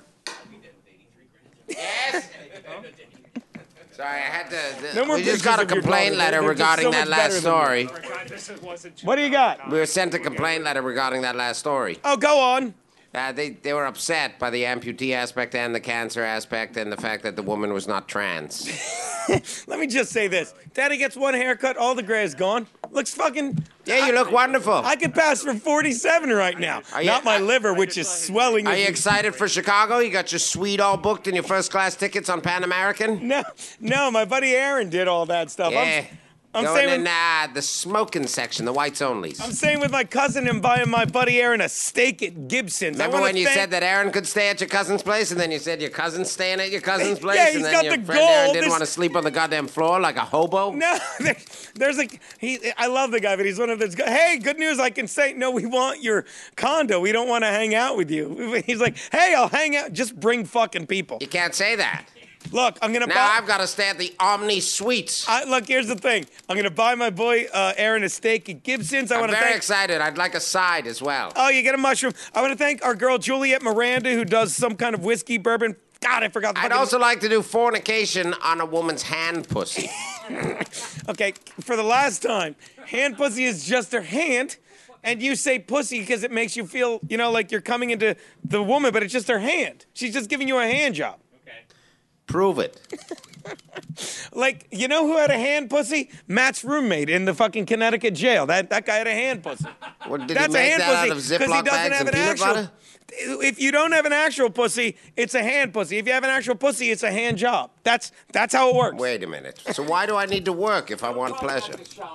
Yes? Sorry, I had to... No more we just got a pictures of your complaint daughter. letter They're just regarding so that much last better than story. What do you got? We were sent a complaint letter regarding that last story. Oh, go on. They were upset by the amputee aspect and the cancer aspect and the fact that the woman was not trans. Let me just say this. Daddy gets one haircut, all the gray is gone. Looks fucking... Yeah, you look wonderful. I could pass for 47 right now. Not my liver, which is swelling. Are you excited for Chicago? You got your suite all booked and your first-class tickets on Pan American? No, my buddy Aaron did all that stuff. Yeah. I'm Going saying in the smoking section, the whites onlys. I'm staying with my cousin and buying my buddy Aaron a steak at Gibson's. Remember when you said that Aaron could stay at your cousin's place, and then you said your cousin's staying at your cousin's place, Yeah, and he's then got your the friend Aaron gold. didn't want to sleep on the goddamn floor like a hobo? No, there's like I love the guy, but he's one of those guys. Hey, good news! I can say no. We want your condo. We don't want to hang out with you. He's like, hey, I'll hang out. Just bring fucking people. You can't say that. Look, I'm gonna. Now I've got to stay at the Omni Suites. Look, here's the thing. I'm gonna buy my boy Aaron a steak at Gibson's. I'm very excited. I'd like a side as well. Oh, you get a mushroom. I want to thank our girl Juliet Miranda, who does some kind of whiskey bourbon. God, I forgot. I'd also like to do fornication on a woman's hand pussy. Okay, for the last time, hand pussy is just her hand. And you say pussy because it makes you feel, like you're coming into the woman, but it's just her hand. She's just giving you a hand job. Prove it. Like, you know who had a hand pussy? Matt's roommate in the fucking Connecticut jail. That guy had a hand pussy. What, did That's he make a hand that pussy out of Ziploc he doesn't bags have and an peanut actual. butter? If you don't have an actual pussy, it's a hand pussy. If you have an actual pussy, it's a hand job. That's how it works. Wait a minute. So why do I need to work if I want pleasure?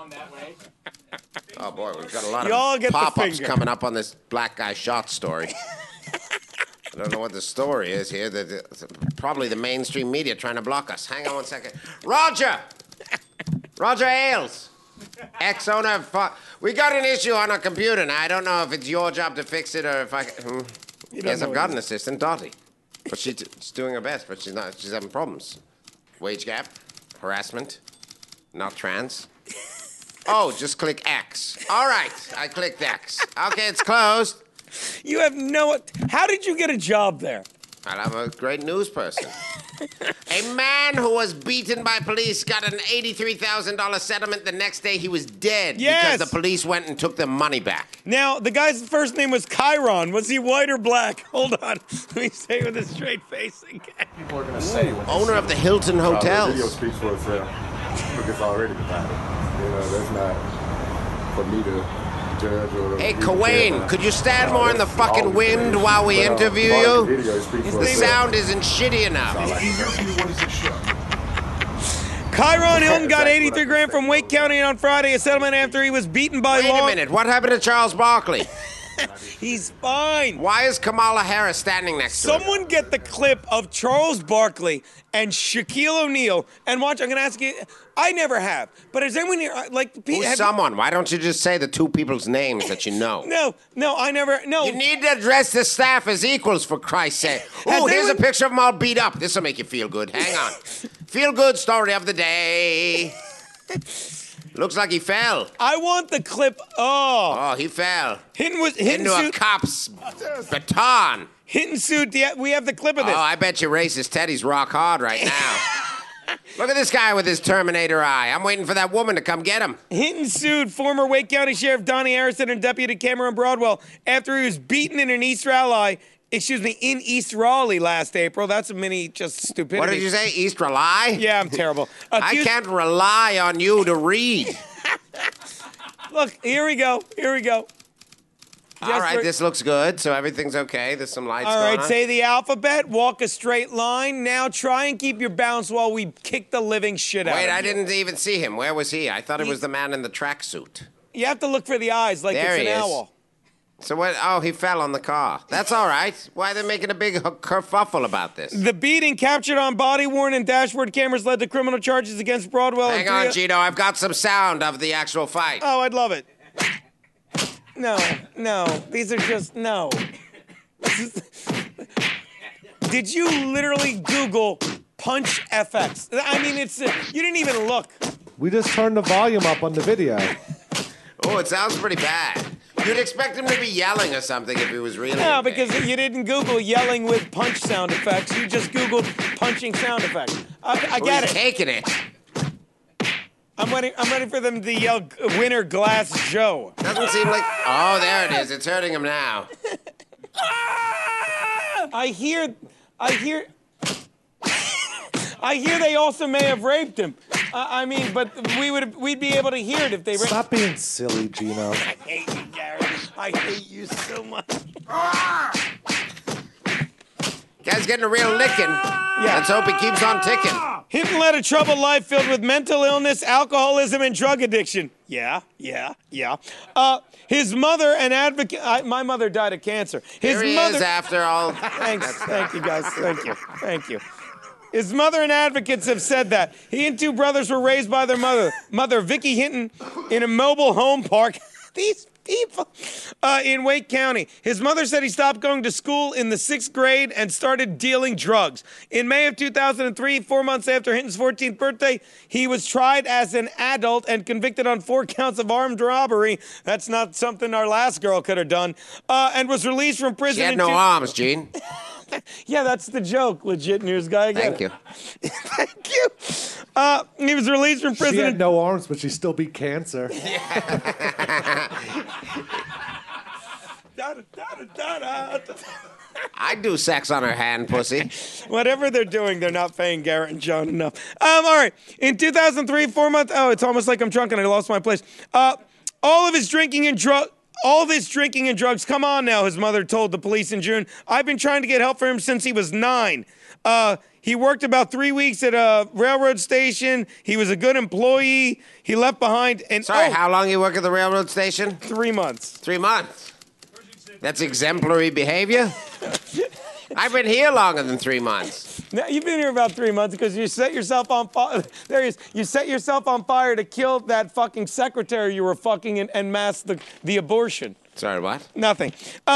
Oh boy, we've got a lot Y'all of get the pop-ups finger. coming up on this black guy shot story. I don't know what the story is here. Probably the mainstream media trying to block us. Hang on one second. Roger! Roger Ailes, ex-owner of we got an issue on our computer now. I don't know if it's your job to fix it or if I can. Yes, I've got an assistant, Dottie. But she's doing her best, but she's not. She's having problems. Wage gap, harassment, not trans. Oh, just click X. All right, I clicked X. Okay, it's closed. You have no. How did you get a job there? Well, I'm a great news person. A man who was beaten by police got an $83,000 settlement. The next day, he was dead Yes. because the police went and took the money back. Now, the guy's first name was Chiron. Was he white or black? Hold on. Let me say it with a straight face again. People are gonna say when Owner of the Hilton The video Hotels. speaks for itself. Look, it's already divided. You know, that's not for me to judge or. Hey, Kawane, could you stand more in the fucking wind while we interview you? The sound isn't shitty enough. Chiron Hilton got 83 grand from Wake County on Friday, a settlement after he was beaten by Wait a minute, what happened to Charles Barkley? He's fine. Why is Kamala Harris standing next to him? Someone get the clip of Charles Barkley and Shaquille O'Neal and watch. I'm going to ask you. I never have, but is anyone here like? Who's someone? Why don't you just say the two people's names that you know? No, I never. No. You need to address the staff as equals, for Christ's sake. Oh, here's a picture of them all beat up. This will make you feel good. Hang on. Feel good story of the day. Looks like he fell. I want the clip. Oh, he fell. Hinton into a cop's baton. Hinton suit. We have the clip of this. Oh, I bet you racist Teddy's rock hard right now. Look at this guy with his Terminator eye. I'm waiting for that woman to come get him. Hinton sued former Wake County Sheriff Donnie Harrison and Deputy Cameron Broadwell after he was beaten in East Raleigh last April. That's a mini just stupidity. What did you say, East Raleigh? Yeah, I'm terrible. I can't rely on you to read. Look, here we go. All right, this looks good, so everything's okay. There's some lights All going right, on. say the alphabet, walk a straight line. Now try and keep your balance while we kick the living shit out of you. Wait, I didn't even see him. Where was he? I thought it was the man in the tracksuit. You have to look for the eyes like There it's an he is. owl. So what? Oh, he fell on the car. That's all right. Why are they making a big kerfuffle about this? The beating captured on body-worn and dashboard cameras led to criminal charges against Broadwell. Hang on, Gino. I've got some sound of the actual fight. Oh, I'd love it. No. These are just, no. Did you literally Google Punch FX? I mean, you didn't even look. We just turned the volume up on the video. Oh, it sounds pretty bad. You'd expect him to be yelling or something if he was really. No, because you didn't Google yelling with punch sound effects. You just Googled punching sound effects. I get it. Taking it. I'm waiting for them to yell "Winner Glass Joe." Doesn't seem like. Oh, there it is. It's hurting him now. I hear they also may have raped him. I mean, but we'd be able to hear it if they raped. Stop being silly, Gino. I hate you, Gary. I hate you so much. Guy's getting a real licking. Yeah. Let's hope he keeps on ticking. Hinton led a troubled life filled with mental illness, alcoholism, and drug addiction. Yeah. His mother, an advocate. My mother died of cancer. Here he is after all. Thanks. Thank you, guys. Thank you. His mother and advocates have said that. He and two brothers were raised by their mother, Vicky Hinton, in a mobile home park. These people in Wake County. His mother said he stopped going to school in the 6th grade and started dealing drugs. In May of 2003, 4 months after Hinton's 14th birthday, he was tried as an adult and convicted on 4 counts of armed robbery. That's not something our last girl could have done. And was released from prison. She had no arms, Gene. Yeah, that's the joke, legit news guy. Thank you. Thank you. He was released from prison. She had no arms, but she still beat cancer. I'd do sex on her hand, pussy. Whatever they're doing, they're not paying Garrett and John enough. All right. In 2003, 4 months. Oh, it's almost like I'm drunk and I lost my place. All this drinking and drugs. Come on now, his mother told the police in June. I've been trying to get help for him since he was 9. He worked about 3 weeks at a railroad station. He was a good employee. He left behind and how long you work at the railroad station? 3 months. 3 months. That's exemplary behavior. I've been here longer than 3 months. Now, you've been here about 3 months because you set yourself on fire. There he is. You set yourself on fire to kill that fucking secretary you were fucking and mask the abortion. Sorry, what? Nothing.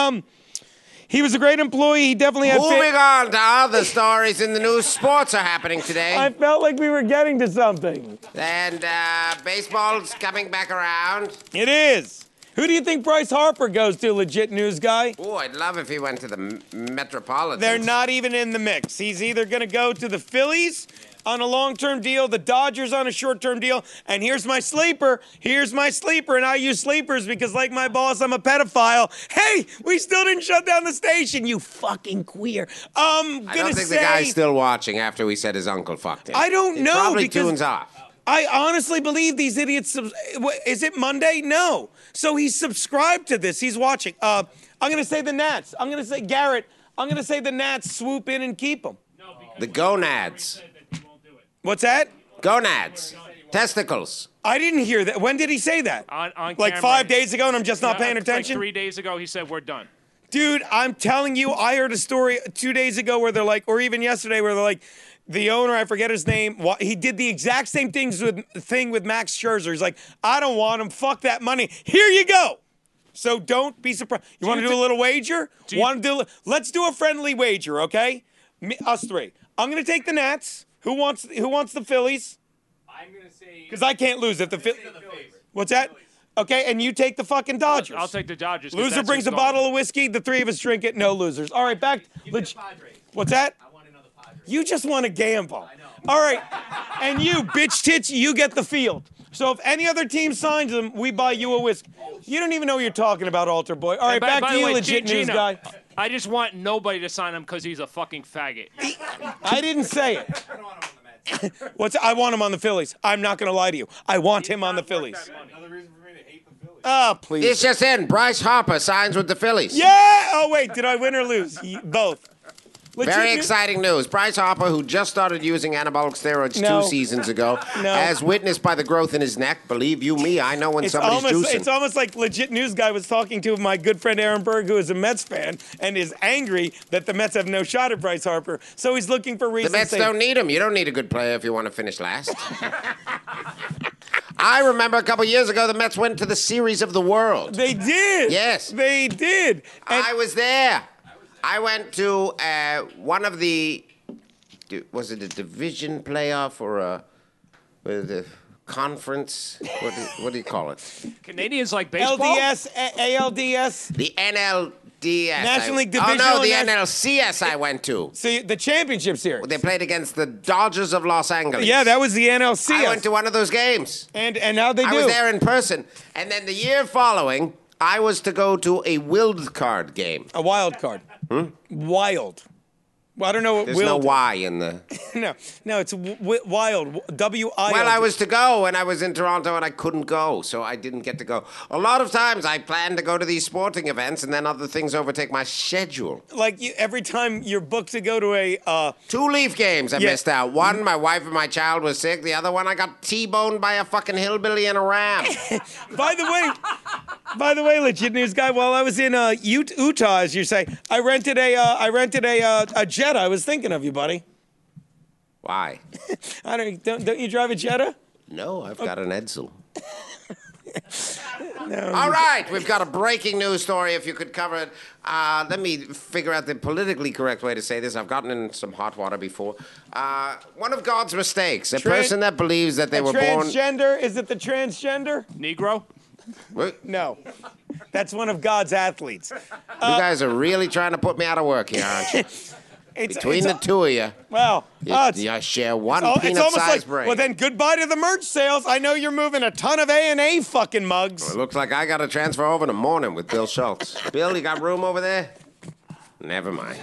He was a great employee. He definitely had. Moving on to other stories in the news. Sports are happening today. I felt like we were getting to something. And baseball's coming back around. It is. Who do you think Bryce Harper goes to, legit news guy? Oh, I'd love if he went to the Metropolitans. They're not even in the mix. He's either going to go to the Phillies on a long-term deal, the Dodgers on a short-term deal, and here's my sleeper, and I use sleepers because, like my boss, I'm a pedophile. Hey, we still didn't shut down the station, you fucking queer. I don't think the guy's still watching after we said his uncle fucked him. I don't know. He probably because tunes off. I honestly believe these idiots. Is it Monday? No. So he's subscribed to this. He's watching. I'm going to say the Nats. I'm going to say Garrett. I'm going to say the Nats swoop in and keep him. The gonads. What's that? Gonads. Testicles. I didn't hear that. When did he say that? On like camera. 5 days ago, and I'm just not paying attention? Like 3 days ago, he said, we're done. Dude, I'm telling you, I heard a story 2 days ago where they're like, or even yesterday, where they're like, the owner, I forget his name, he did the exact same thing with Max Scherzer. He's like, I don't want him. Fuck that money. Here you go. So don't be surprised. You want to do a little wager? Let's do a friendly wager, okay? Us three. I'm going to take the Nats. Who wants the Phillies? I'm going to say... Because I can't lose if the Phillies... What's that? Okay, and you take the fucking Dodgers. I'll take the Dodgers. Loser brings a bottle of whiskey. The three of us drink it. No losers. All right, back... What's that? I want another Padres. You just want to gamble. I know. All right. And you, bitch tits, you get the field. So if any other team signs them, we buy you a whiskey. You don't even know what you're talking about, Altar Boy. All right, back to you, legit news guy. I just want nobody to sign him because he's a fucking faggot. I didn't say it. I want him on the Phillies. I'm not going to lie to you. I want him on the Phillies. Another reason for me to hate the Phillies. Oh, please. It's just in. Bryce Harper signs with the Phillies. Yeah! Oh, wait. Did I win or lose? Both. Very exciting news. Bryce Harper, who just started using anabolic steroids 2 seasons ago, as witnessed by the growth in his neck. Believe you me, I know when somebody's juicing. It's almost like legit news guy was talking to my good friend Aaron Berg, who is a Mets fan, and is angry that the Mets have no shot at Bryce Harper. So he's looking for reasons. The Mets don't need him. You don't need a good player if you want to finish last. I remember a couple years ago, the Mets went to the Series of the World. They did. Yes. They did. I was there. I went to one of the, was it a division playoff or the conference? What do you call it? Canadians like baseball? LDS, ALDS? The NLDS. National League Division. Oh, no, the NLCS I went to. See, the championship series. They played against the Dodgers of Los Angeles. Yeah, that was the NLCS. I went to one of those games. And how'd they do? I was there in person. And then the year following, I was to go to a wild card game. A wild card. Wild. Well, I don't know what There's no Y in the... No, it's wild. W-I-L-D. Well, I was to go, and I was in Toronto, and I couldn't go, so I didn't get to go. A lot of times, I plan to go to these sporting events, and then other things overtake my schedule. Like, every time you're booked to go to a... 2 Leaf games I missed out. One, my wife and my child was sick. The other one, I got T-boned by a fucking hillbilly in a Ram. By the way, legit news guy, while I was in Utah, as you say, I rented a Jetta. I was thinking of you, buddy. Why? Don't you drive a Jetta? No, I've got an Edsel. No. All right, we've got a breaking news story. If you could cover it, let me figure out the politically correct way to say this. I've gotten in some hot water before. One of God's mistakes. A person that believes that they were born. Transgender? Is it the transgender? Negro? What? No, that's one of God's athletes. You guys are really trying to put me out of work here, aren't you? Between the two of you, well, you share one peanut-sized brain. Well, then goodbye to the merch sales. I know you're moving a ton of A&A fucking mugs. Well, it looks like I got to transfer over in the morning with Bill Schultz. Bill, you got room over there? Never mind.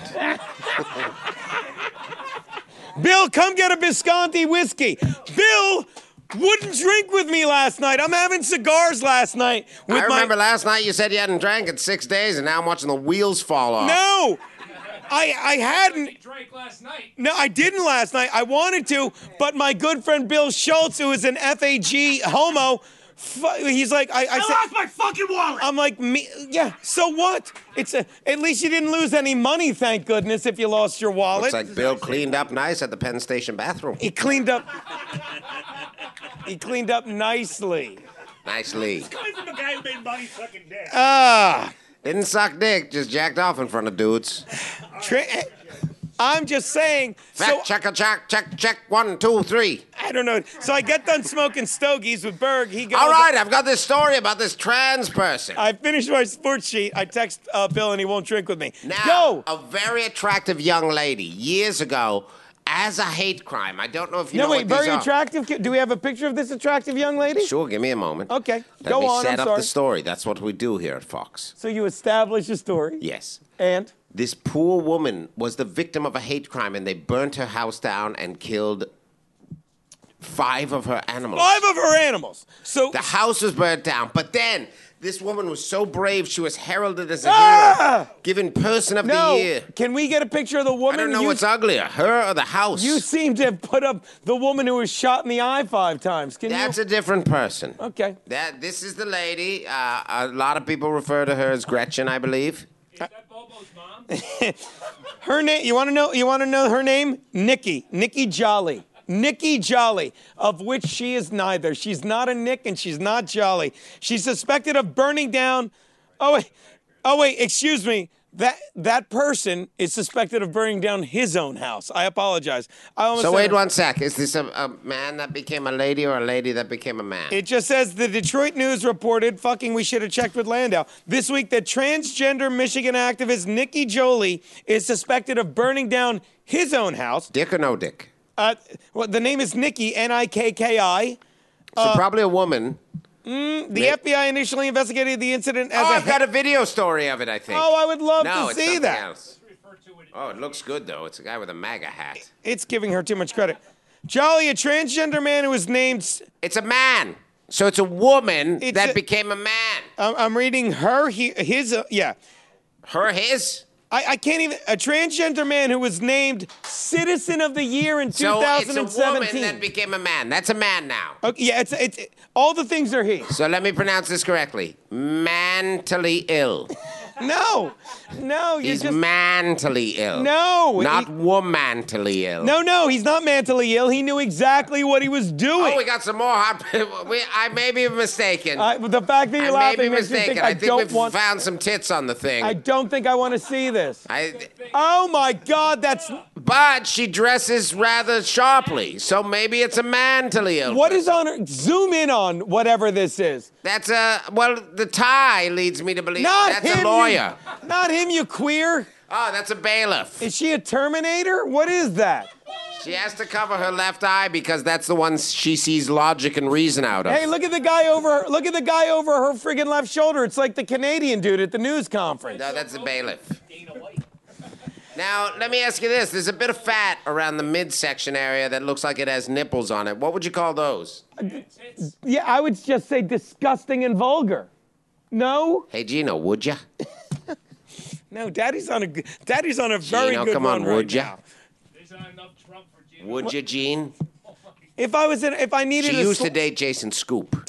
Bill, come get a Visconti whiskey. Bill wouldn't drink with me last night. I'm having cigars last night. I remember last night you said you hadn't drank in 6 days, and now I'm watching the wheels fall off. No, I hadn't. Drank last night. No, I didn't last night. I wanted to, but my good friend Bill Schultz, who is an FAG homo, he's like, I said, lost my fucking wallet. I'm like, yeah, so what? At least you didn't lose any money, thank goodness, if you lost your wallet. Looks like Bill cleaned up nice at the Penn Station bathroom. He cleaned up nicely. Nicely. Coming from a guy who made money sucking dick. Didn't suck dick, just jacked off in front of dudes. I'm just saying. Check. 1, 2, 3. I don't know. So I get done smoking stogies with Berg. He goes, all right, I've got this story about this trans person. I finished my sports sheet. I text Bill and he won't drink with me. Now, a very attractive young lady years ago as a hate crime. I don't know if you know what these very are. attractive. Do we have a picture of this attractive young lady? Sure, give me a moment. Okay, Let me set up the story. That's what we do here at Fox. So you establish a story? Yes. And? This poor woman was the victim of a hate crime, and they burnt her house down and killed 5 of her animals. 5 of her animals. So the house was burnt down, but then this woman was so brave, she was heralded as a hero, given Person of the Year. Can we get a picture of the woman? I don't know what's uglier, her or the house. You seem to have put up the woman who was shot in the eye 5 times. That's a different person. Okay. This is the lady. A lot of people refer to her as Gretchen, I believe. Is that Bobo's mom? Her name. You want to know her name? Nikki Jolly. Nikki Jolly, of which she is neither. She's not a Nick and she's not Jolly. She's suspected of burning down. Oh wait, excuse me. That person is suspected of burning down his own house. I apologize. So wait 1 sec. Is this a man that became a lady or a lady that became a man? It just says the Detroit News reported, we should have checked with Landau. This week, the transgender Michigan activist Nikki Jolie is suspected of burning down his own house. Dick or no dick? Well, the name is Nikki, Nikki. So probably a woman. The FBI initially investigated the incident as I've got a video story of it, I think. Oh, I would love no, to see that. Else. Oh, it looks good, though. It's a guy with a MAGA hat. It's giving her too much credit. Jolly, a transgender man who was named... It's a man. So it's a woman that became a man. I'm reading her, his, yeah. Her, his? I can't even... A transgender man who was named Citizen of the Year in 2017. So it's a woman that became a man. That's a man now. Okay, yeah, it's all the things are he. So let me pronounce this correctly. Mentally ill. No, he's mentally ill. No. Not womantally ill. No, he's not mentally ill. He knew exactly what he was doing. Oh, we got some more hot... I may be mistaken. The fact that you're laughing makes me think I think we've found some tits on the thing. I don't think I want to see this. Oh, my God, that's... But she dresses rather sharply, so maybe it's a mentally ill. What is on her? Zoom in on whatever this is. That's the tie leads me to believe that's him, a lawyer. Not him, you queer. Oh, that's a bailiff. Is she a Terminator? What is that? She has to cover her left eye because that's the one she sees logic and reason out of. Hey, look at the guy over her friggin' left shoulder. It's like the Canadian dude at the news conference. No, that's the bailiff. Now, let me ask you this. There's a bit of fat around the midsection area that looks like it has nipples on it. What would you call those? Yeah, I would just say disgusting and vulgar. No? Hey, Gino, would ya? No, Daddy's on a very Gino, good come on, run would right ya? now. There's not enough Trump for Gino. Would you, Gene? If I needed She used to date Jason Scoop.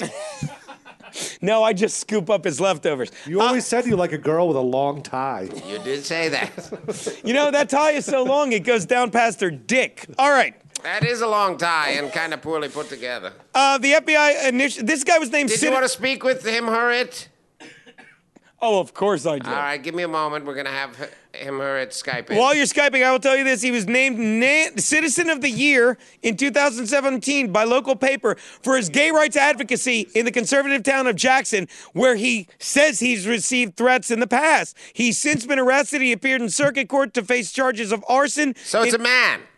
No, I just scoop up his leftovers. You always said you like a girl with a long tie. You did say that. You know, that tie is so long it goes down past her dick. All right. That is a long tie and kind of poorly put together. The FBI this guy was named... Did you want to speak with him, her, it? Oh, of course I do. All right, give me a moment. We're going to have him, her, at Skype in. While you're Skyping, I will tell you this. He was named Citizen of the Year in 2017 by local paper for his gay rights advocacy in the conservative town of Jackson, where he says he's received threats in the past. He's since been arrested. He appeared in circuit court to face charges of arson. So it's a man.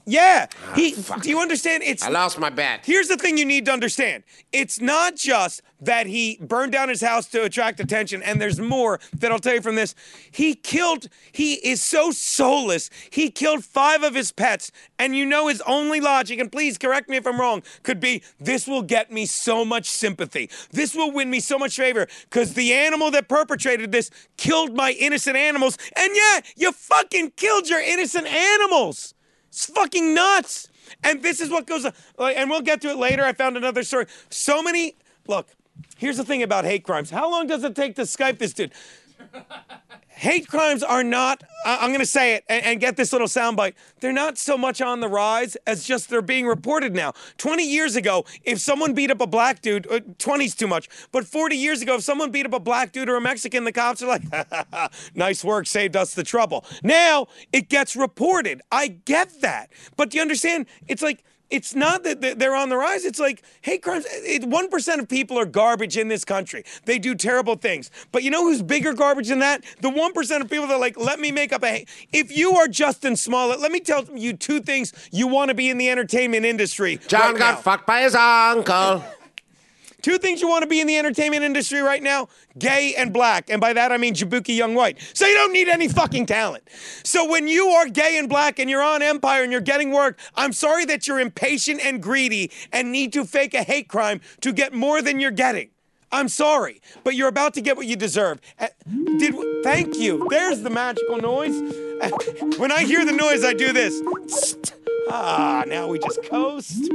Yeah. Do you understand? I lost my bet. Here's the thing you need to understand. It's not just that he burned down his house to attract attention, and there's more that I'll tell you from this. He is so soulless, he killed 5 of his pets, and you know his only logic, and please correct me if I'm wrong, could be, this will get me so much sympathy. This will win me so much favor, because the animal that perpetrated this killed my innocent animals, and yeah, you fucking killed your innocent animals. It's fucking nuts. And this is what goes on, and we'll get to it later. I found another story. Look, here's the thing about hate crimes. How long does it take to Skype this dude? Hate crimes are not, I'm going to say it and get this little soundbite. They're not so much on the rise as just they're being reported now. 20 years ago, if someone beat up a black dude, 20's too much, but 40 years ago, if someone beat up a black dude or a Mexican, the cops are like, nice work, saved us the trouble. Now, it gets reported. I get that. But do you understand? It's like, it's not that they're on the rise. It's like hate crimes. 1% of people are garbage in this country. They do terrible things. But you know who's bigger garbage than that? The 1% of people that are like, let me make up a hate. If you are Justin Smollett, let me tell you 2 things you want to be in the entertainment industry. John got fucked by his uncle. 2 things you want to be in the entertainment industry right now, gay and black. And by that, I mean Jabuki Young White. So you don't need any fucking talent. So when you are gay and black and you're on Empire and you're getting work, I'm sorry that you're impatient and greedy and need to fake a hate crime to get more than you're getting. I'm sorry, but you're about to get what you deserve. Thank you. There's the magical noise. When I hear the noise, I do this. Now we just coast.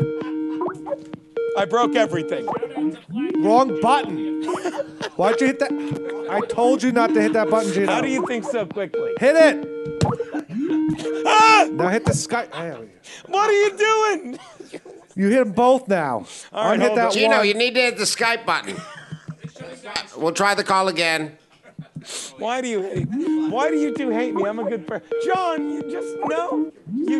I broke everything. Wrong button. Why'd you hit that? I told you not to hit that button, Gino. How do you think so quickly? Hit it. Now hit the sky. What are you doing? You hit them both now. All right, hit that Gino, one. you need to hit the Skype button. We'll try the call again. Why do you two hate me? I'm a good friend. John, you just no.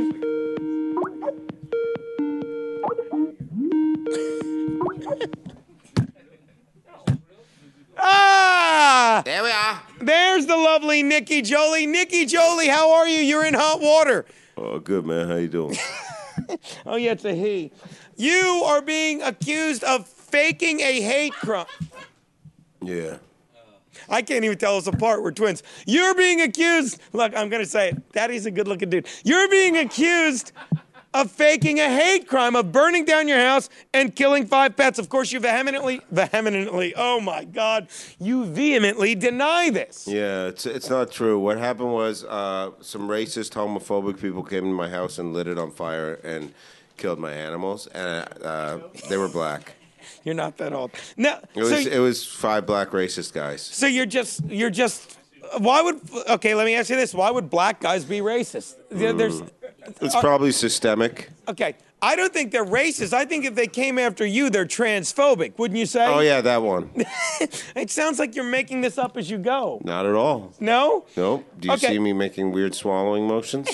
There we are. There's the lovely Nikki Jolie. Nikki Jolie, how are you? You're in hot water. Oh, good, man. How you doing? Oh, yeah, it's a he. You are being accused of faking a hate crime. Yeah. I can't even tell us apart. We're twins. You're being accused. Look, I'm going to say it. Daddy's a good-looking dude. You're being accused of faking a hate crime, of burning down your house and killing 5 pets. Of course, you vehemently, oh my God, you vehemently deny this. Yeah, it's not true. What happened was some racist, homophobic people came to my house and lit it on fire and killed my animals, and they were black. You're not that old. No, it was 5 black racist guys. So you're just. Okay, let me ask you this: why would black guys be racist? It's probably systemic. Okay, I don't think they're racist. I think if they came after you, they're transphobic. Wouldn't you say? Oh yeah, that one. It sounds like you're making this up as you go. Not at all. No? Nope. Do you see me making weird swallowing motions?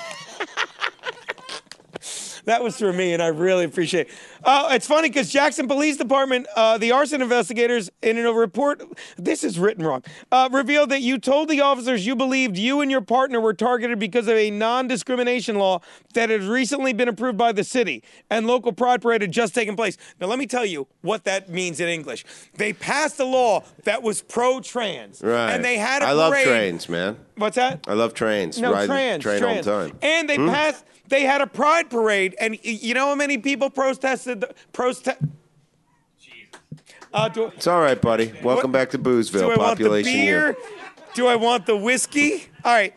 That was for me, and I really appreciate it. It's funny because Jackson Police Department, the arson investigators, in a report, this is written wrong, revealed that you told the officers you believed you and your partner were targeted because of a non-discrimination law that had recently been approved by the city, and local pride parade had just taken place. Now, let me tell you what that means in English. They passed a law that was pro-trans. Right. And they had a parade. I love trains, man. What's that? I love trains. No, Ride train all the time. And they passed... They had a pride parade, and you know how many people protested? It's all right, buddy. Welcome back to Boozeville. Do I Population want the beer? Do I want the whiskey? All right.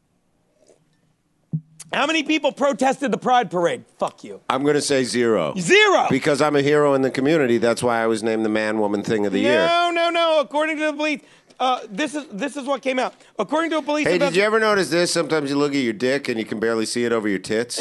How many people protested the pride parade? Fuck you. I'm going to say 0. 0! Because I'm a hero in the community. That's why I was named the man-woman thing of the year. No. According to the police... this is what came out. According to a police... Hey, did you ever notice this? Sometimes you look at your dick and you can barely see it over your tits.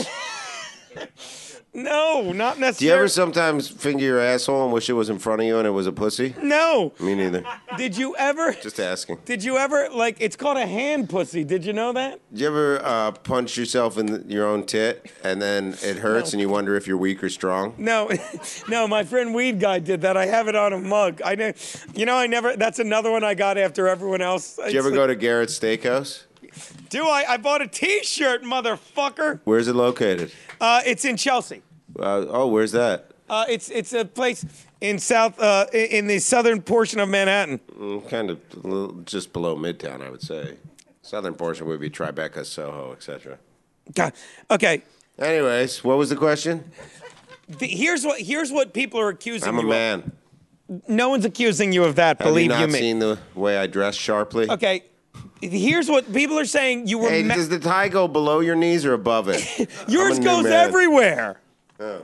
No, not necessarily. Do you ever sometimes finger your asshole and wish it was in front of you and it was a pussy? No. Me neither. Did you ever... Just asking. Did you ever, it's called a hand pussy. Did you know that? Did you ever punch yourself in your own tit and then it hurts and you wonder if you're weak or strong? No. No, my friend Weed Guy did that. I have it on a mug. I never... That's another one I got after everyone else. Did you ever go to Garrett's Steakhouse? Do I? I bought a T-shirt, motherfucker. Where's it located? It's in Chelsea. Where's that? It's a place in in the southern portion of Manhattan. Kind of just below Midtown, I would say. Southern portion would be Tribeca, Soho, etc. Okay. Anyways, what was the question? Here's what people are accusing you I'm a man. of. No one's accusing you of that, believe Have you me. not seen the way I dress sharply? Okay. Here's what people are saying. You were. Hey, does the tie go below your knees or above it? Yours goes everywhere. Oh.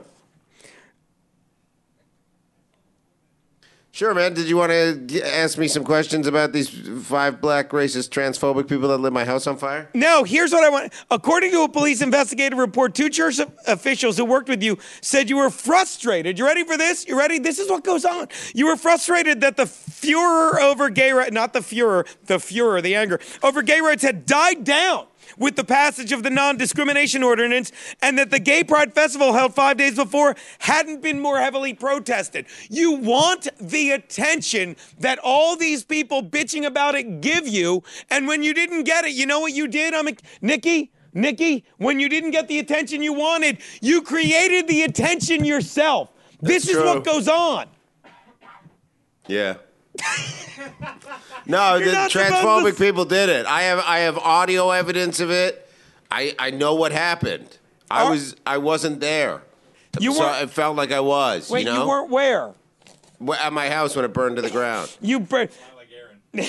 Sure, man. Did you want to ask me some questions about these 5 black, racist, transphobic people that lit my house on fire? No, here's what I want. According to a police investigative report, 2 church officials who worked with you said you were frustrated. You ready for this? You ready? This is what goes on. You were frustrated that the furor over gay rights, not the furor, the anger, over gay rights had died down with the passage of the non-discrimination ordinance, and that the Gay Pride Festival held 5 days before hadn't been more heavily protested. You want the attention that all these people bitching about it give you, and when you didn't get it, you know what you did? Nikki, when you didn't get the attention you wanted, you created the attention yourself. This is what goes on. Yeah. No, the transphobic people did it. I have audio evidence of it. I know what happened. I wasn't there. It felt like I was. Wait, you weren't where? At my house when it burned to the ground. You burned. Like Aaron.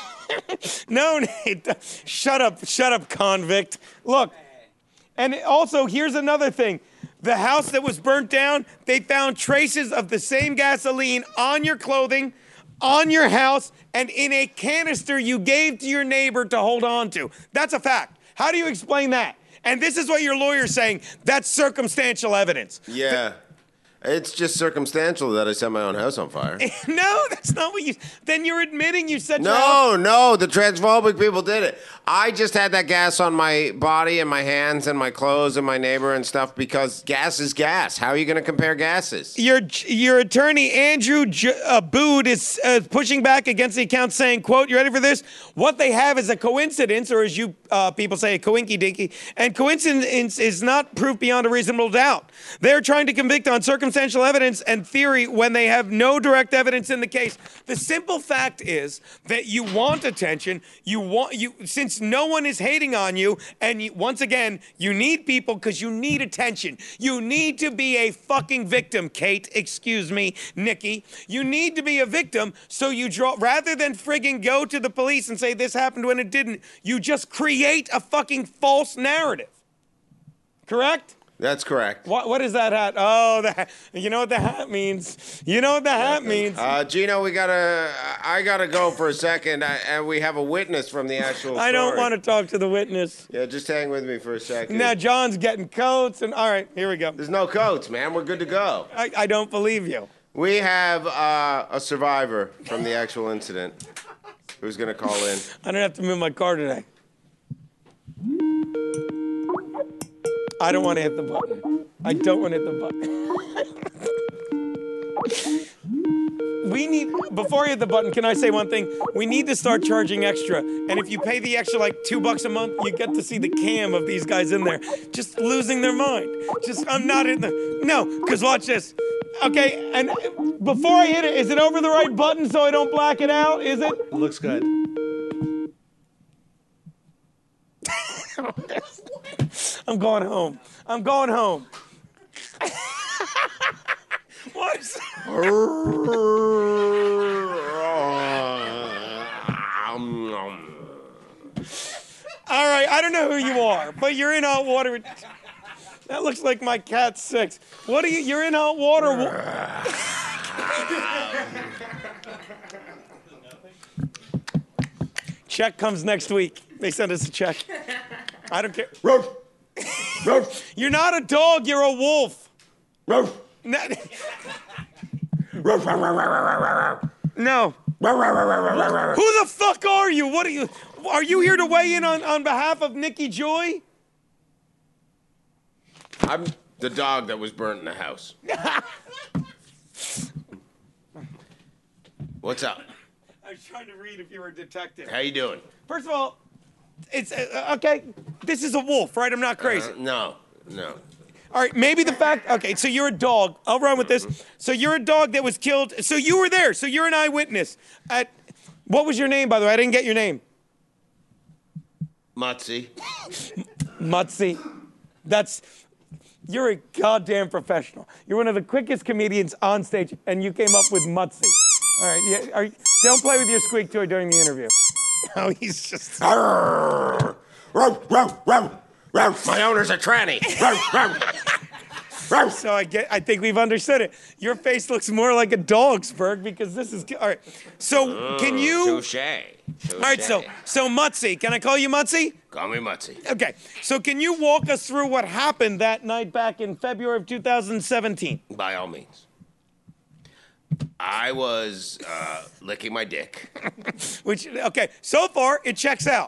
No, Nate. Shut up, convict. Look, and also here's another thing. The house that was burnt down, they found traces of the same gasoline on your clothing, on your house, and in a canister you gave to your neighbor to hold on to. That's a fact. How do you explain that? And this is what your lawyer's saying. That's circumstantial evidence. Yeah. It's just circumstantial that I set my own house on fire. No, that's not what you... Then you're admitting you set your house... No, the transphobic people did it. I just had that gas on my body and my hands and my clothes and my neighbor and stuff because gas is gas. How are you going to compare gases? Your attorney, Andrew Abood, is pushing back against the account saying, quote, you ready for this? What they have is a coincidence, or as you people say, a coinky-dinky, and coincidence is not proof beyond a reasonable doubt. They're trying to convict on circumstantial evidence and theory when they have no direct evidence in the case. The simple fact is that you want attention, since no one is hating on you, and once again, you need people because you need attention. You need to be a fucking victim, Kate. Excuse me, Nikki. You need to be a victim, so you draw, rather than frigging go to the police and say this happened when it didn't, you just create a fucking false narrative. Correct? That's correct. What is that hat? Oh, you know what the hat means. You know what the hat means. Gino, I gotta go for a second. And we have a witness from the actual story. I don't want to talk to the witness. Yeah, just hang with me for a second. Now John's getting coats, and all right, here we go. There's no coats, man. We're good to go. I don't believe you. We have a survivor from the actual incident who's gonna call in. I don't have to move my car today. I don't want to hit the button. I don't want to hit the button. Before I hit the button, can I say one thing? We need to start charging extra. And if you pay the extra like $2 a month, you get to see the cam of these guys in there just losing their mind. I'm not in the... No, because watch this. Okay, and before I hit it, is it over the right button so I don't black it out? Is it? It looks good. I'm going home. I'm going home. What is All right, I don't know who you are, but you're in hot water. That looks like my cat's 6. What are you? You're in hot water. Check comes next week. They send us a check. I don't care. You're not a dog, you're a wolf. No. Who the fuck are you? What are you? Are you here to weigh in on behalf of Nikki Joy? I'm the dog that was burnt in the house. What's up? I was trying to read if you were a detective. How you doing? First of all, It's okay. This is a wolf, right? I'm not crazy. No. All right, maybe the fact. Okay, so you're a dog. I'll run with this. So you're a dog that was killed. So you were there. So you're an eyewitness. What was your name, by the way? I didn't get your name. Mutzi. Mutzi. You're a goddamn professional. You're one of the quickest comedians on stage, and you came up with Mutzi. All right, yeah. Don't play with your squeak toy during the interview. Oh, he's just. My owner's a tranny. So I think we've understood it. Your face looks more like a dog's, Berg, because this is all right. So can you? Touche. All right, so Mutzi, can I call you Mutzi? Call me Mutzi. Okay, so can you walk us through what happened that night back in February of 2017? By all means. I was licking my dick. Okay, so far it checks out.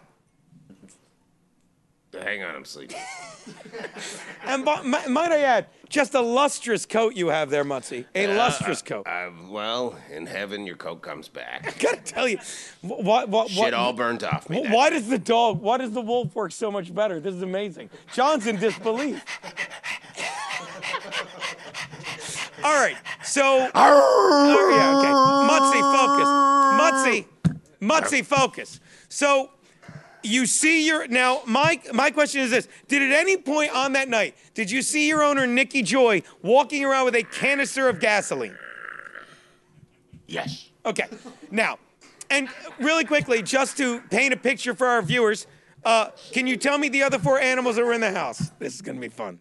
Hang on, I'm sleeping. And might I add, just a lustrous coat you have there, Mutzi. A lustrous coat. Well, in heaven, your coat comes back. I gotta tell you, what Shit all burnt off me. Why does the wolf work so much better? This is amazing. John's in disbelief. All right, so. Yeah, okay. Mutzi, focus. So. You see now, my question is this. Did at any point on that night, did you see your owner, Nikki Joy, walking around with a canister of gasoline? Yes. Okay. Now, and really quickly, just to paint a picture for our viewers, can you tell me the other 4 animals that were in the house? This is going to be fun.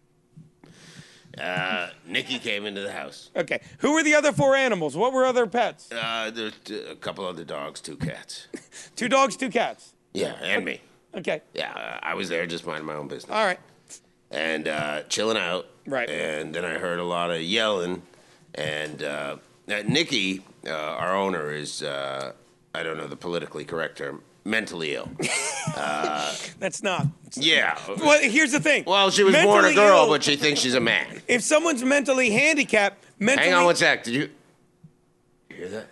Nikki came into the house. Okay. Who were the other 4 animals? What were other pets? There's a couple other dogs, 2 cats. 2 dogs, 2 cats. Yeah, and me. Okay. Yeah, I was there just minding my own business. All right. And chilling out. Right. And then I heard a lot of yelling. And Nikki, our owner, is, I don't know the politically correct term, mentally ill. That's not. Yeah. Well, here's the thing. Well, she was born a girl, but she thinks she's a man. If someone's mentally handicapped, Hang on one sec. Did you hear that?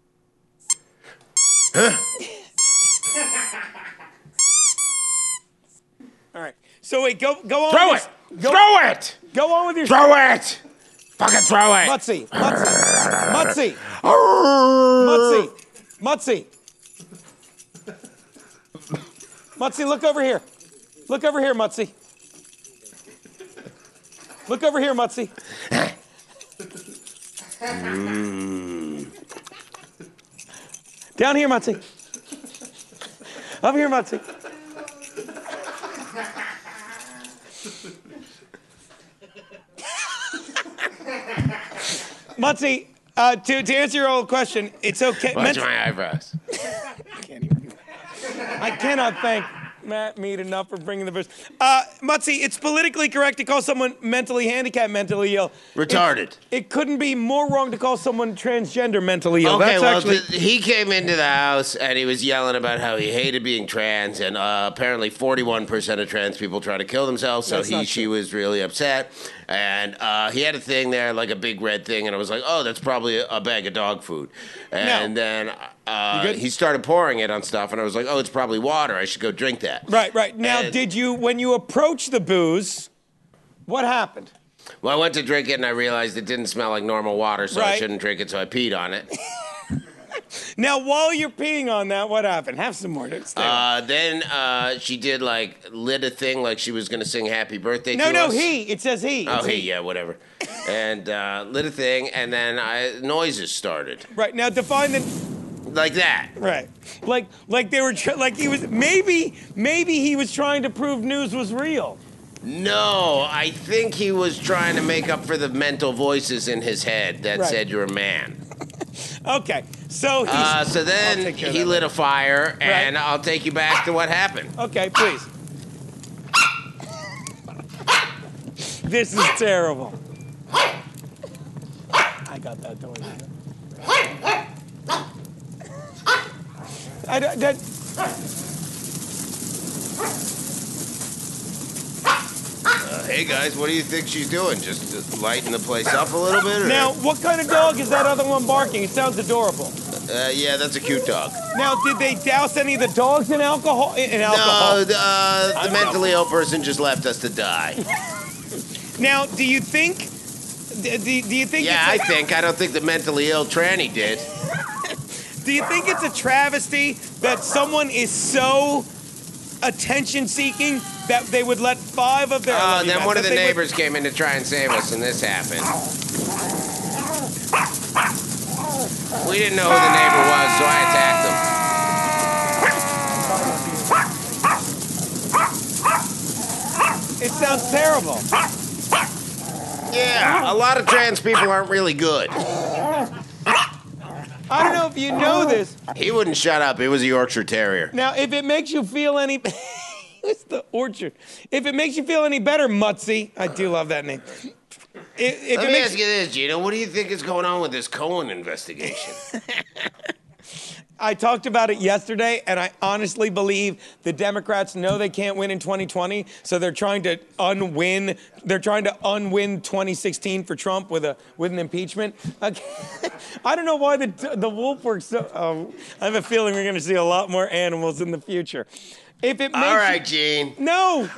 Huh? All right. So wait, go on. Throw it! Throw it! Go on with your. Throw it! Fucking throw it! Mutzi. Mutzi, look over here. Look over here, Mutzi. Look over here, Mutzi. Down here, Mutzi. Up here, Mutzi. Mutzi, to answer your old question, it's okay. Watch my eyebrows. I cannot thank Matt Mead enough for bringing the verse. Mutzi, it's politically correct to call someone mentally handicapped mentally ill. Retarded. It couldn't be more wrong to call someone transgender mentally ill. Okay, That's well, actually... he came into the house and he was yelling about how he hated being trans, and apparently 41% of trans people try to kill themselves, so she was really upset. And he had a thing there, like a big red thing, and I was like, oh, that's probably a bag of dog food. And then he started pouring it on stuff, and I was like, oh, it's probably water. I should go drink that. Right. Now, when you approached the booze, what happened? Well, I went to drink it, and I realized it didn't smell like normal water, so I shouldn't drink it, so I peed on it. Now, while you're peeing on that, what happened? Have some more. Then she did, lit a thing like she was going to sing happy birthday to us. No, he. It says he. Oh, he, yeah, whatever. And lit a thing, and then noises started. Right, now define the... Like that. Right. Like they were, like he was, maybe he was trying to prove news was real. No, I think he was trying to make up for the mental voices in his head that said you're a man. Okay, so so then he lit a fire, and I'll take you back to what happened. Okay, please. This is terrible. I got that toy. Hey guys, what do you think she's doing? Just lighting the place up a little bit? Or? Now, what kind of dog is that other one barking? It sounds adorable. Yeah, that's a cute dog. Now, did they douse any of the dogs in alcohol? No, the mentally ill person just left us to die. Now, do you think? Do you think? Yeah, I think. I don't think the mentally ill tranny did. Do you think it's a travesty that someone is so attention-seeking that they would let 5 of their... then one of the neighbors came in to try and save us, and this happened. We didn't know who the neighbor was, so I attacked him. It sounds terrible. Yeah, a lot of trans people aren't really good. I don't know if you know this. He wouldn't shut up. It was a Yorkshire Terrier. Now, if it makes you feel any... It's the orchard. If it makes you feel any better, Mutzy, I do love that name. Let me ask you this, Gino. What do you think is going on with this Cohen investigation? I talked about it yesterday, and I honestly believe the Democrats know they can't win in 2020, so they're trying to unwin. They're trying to unwin 2016 for Trump with an impeachment. I don't know why the wolf works so. I have a feeling we're going to see a lot more animals in the future. If it makes all right, Gene. No.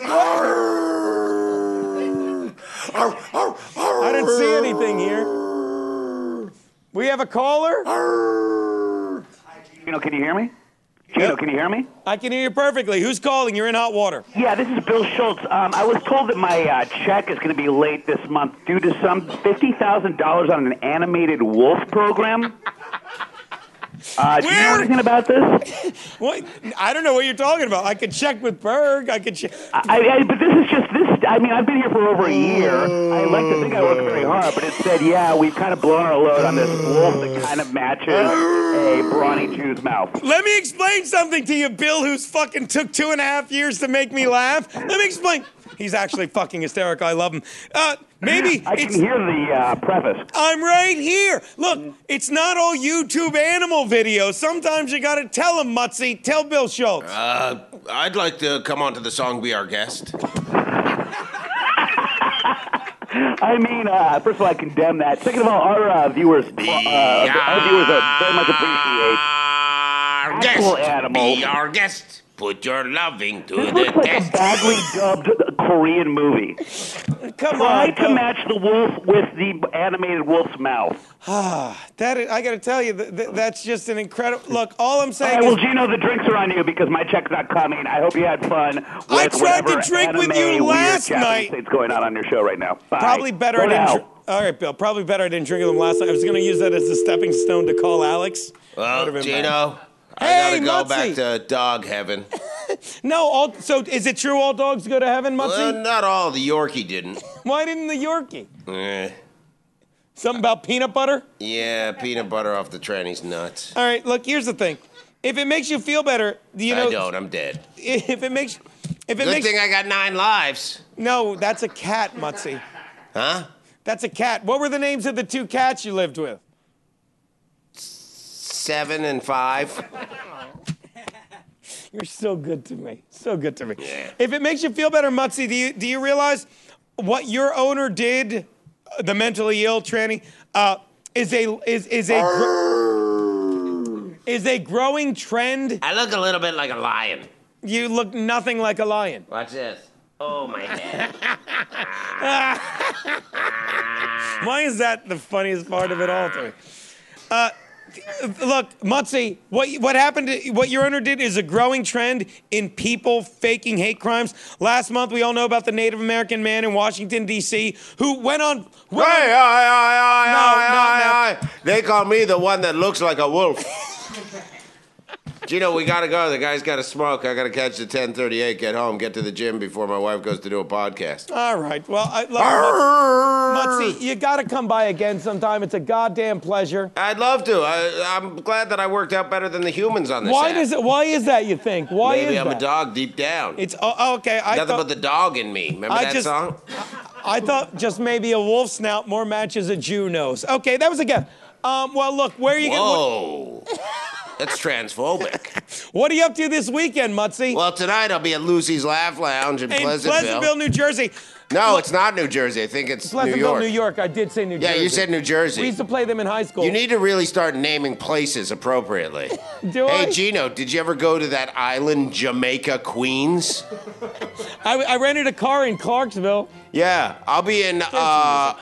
I didn't see anything here. We have a caller? Gino, can you hear me? Gino, can you hear me? I can hear you perfectly. Who's calling? You're in hot water. Yeah, this is Bill Schultz. I was told that my check is going to be late this month due to some $50,000 on an animated wolf program. Do you know anything about this? What? I don't know what you're talking about. I could check with Berg. I could check. But this is just this. I mean, I've been here for over a year. I like to think I work very hard, but it said, yeah, we've kind of blown our load on this wolf that kind of matches a brawny Jew's mouth. Let me explain something to you, Bill, who's fucking took 2.5 years to make me laugh. Let me explain. He's actually fucking hysterical. I love him. Maybe I can hear the preface. I'm right here. Look, it's not all YouTube animal videos. Sometimes you got to tell him, Mutzy. Tell Bill Schultz. I'd like to come on to the song Be Our Guest. I mean, first of all, I condemn that. Second of all, our viewers very much appreciate actual animals. Be our guest. Put your loving to this the looks like test. a badly dubbed Korean movie. Try to match the wolf with the animated wolf's mouth. I got to tell you, that's just an incredible... Look, all I'm saying is... Well, Gino, the drinks are on you because my check's not coming. I hope you had fun with I tried to drink with you last night. It's going on your show right now. Bye. Probably better I didn't... All right, Bill. Probably better I didn't drink with him last night. I was going to use that as a stepping stone to call Alex. Well, Gino... Hey, I gotta go Mutzy. back to dog heaven. No, so is it true all dogs go to heaven, Mutzy? Not all. The Yorkie didn't. Why didn't the Yorkie? Something about peanut butter? Yeah, peanut butter off the tranny's nuts. All right, look, here's the thing. If it makes you feel better, you know... I don't. I'm dead. If it makes... Good thing I got 9 lives. No, that's a cat, Mutzy. Huh? That's a cat. What were the names of the 2 cats you lived with? 7 and 5. You're so good to me. So good to me. Yeah. If it makes you feel better, Mutzy, do you realize what your owner did, the mentally ill tranny, is a growing trend? I look a little bit like a lion. You look nothing like a lion. Watch this. Oh, my head. Why is that the funniest part of it all to me? Look, Mutzy, what happened? What your owner did is a growing trend in people faking hate crimes. Last month, we all know about the Native American man in Washington D.C. who went on. They call me the one that looks like a wolf. Gino, we gotta go. The guy's gotta smoke. I gotta catch the 10:38. Get home. Get to the gym before my wife goes to do a podcast. All right. Well, Mutzy, you gotta come by again sometime. It's a goddamn pleasure. I'd love to. I'm glad that I worked out better than the humans on this. Why is that? You think? Why Maybe is I'm that? a dog deep down. It's okay. Nothing but the dog in me. Remember that song? I thought just maybe a wolf snout more matches a Jew nose. Okay, that was a guess. Well, look, where are you going? Whoa. That's transphobic. What are you up to this weekend, Mutzy? Well, tonight I'll be at Lucy's Laugh Lounge in Pleasantville. New Jersey. No, it's not New Jersey. I think it's New Pleasantville, York. New York. I did say New Jersey. Yeah, you said New Jersey. We used to play them in high school. You need to really start naming places appropriately. Do I? Hey, Gino, did you ever go to that island, Jamaica, Queens? I rented a car in Clarksville. Yeah, I'll be in, I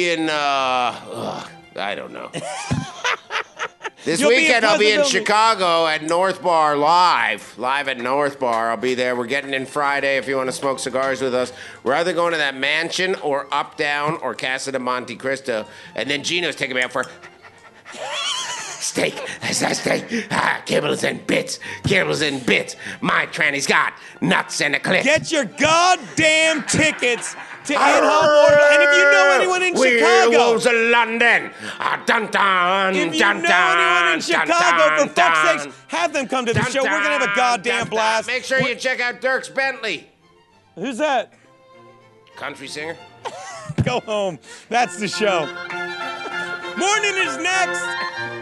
don't know. This You'll be in weekend, I'll be in Pleasantville. Chicago at North Bar live at North Bar. I'll be there. We're getting in Friday if you want to smoke cigars with us. We're either going to that mansion or Up Down or Casa de Monte Cristo. And then Gino's taking me out for steak. That's that steak. Kibbles and bits. Kibbles and bits. My tranny's got nuts and a clip. Get your goddamn tickets to In Hot Water. And if you know anyone in Chicago. Werewolves of London. Dun, dun, If you dun, know dun, anyone in dun, Chicago, dun, for fuck's dun. sakes, have them come to the Dun, show. We're going to have a dun, goddamn dun, blast. Make sure you check out Dierks Bentley. Who's that? Country singer. Go home. That's the show. Morning is next.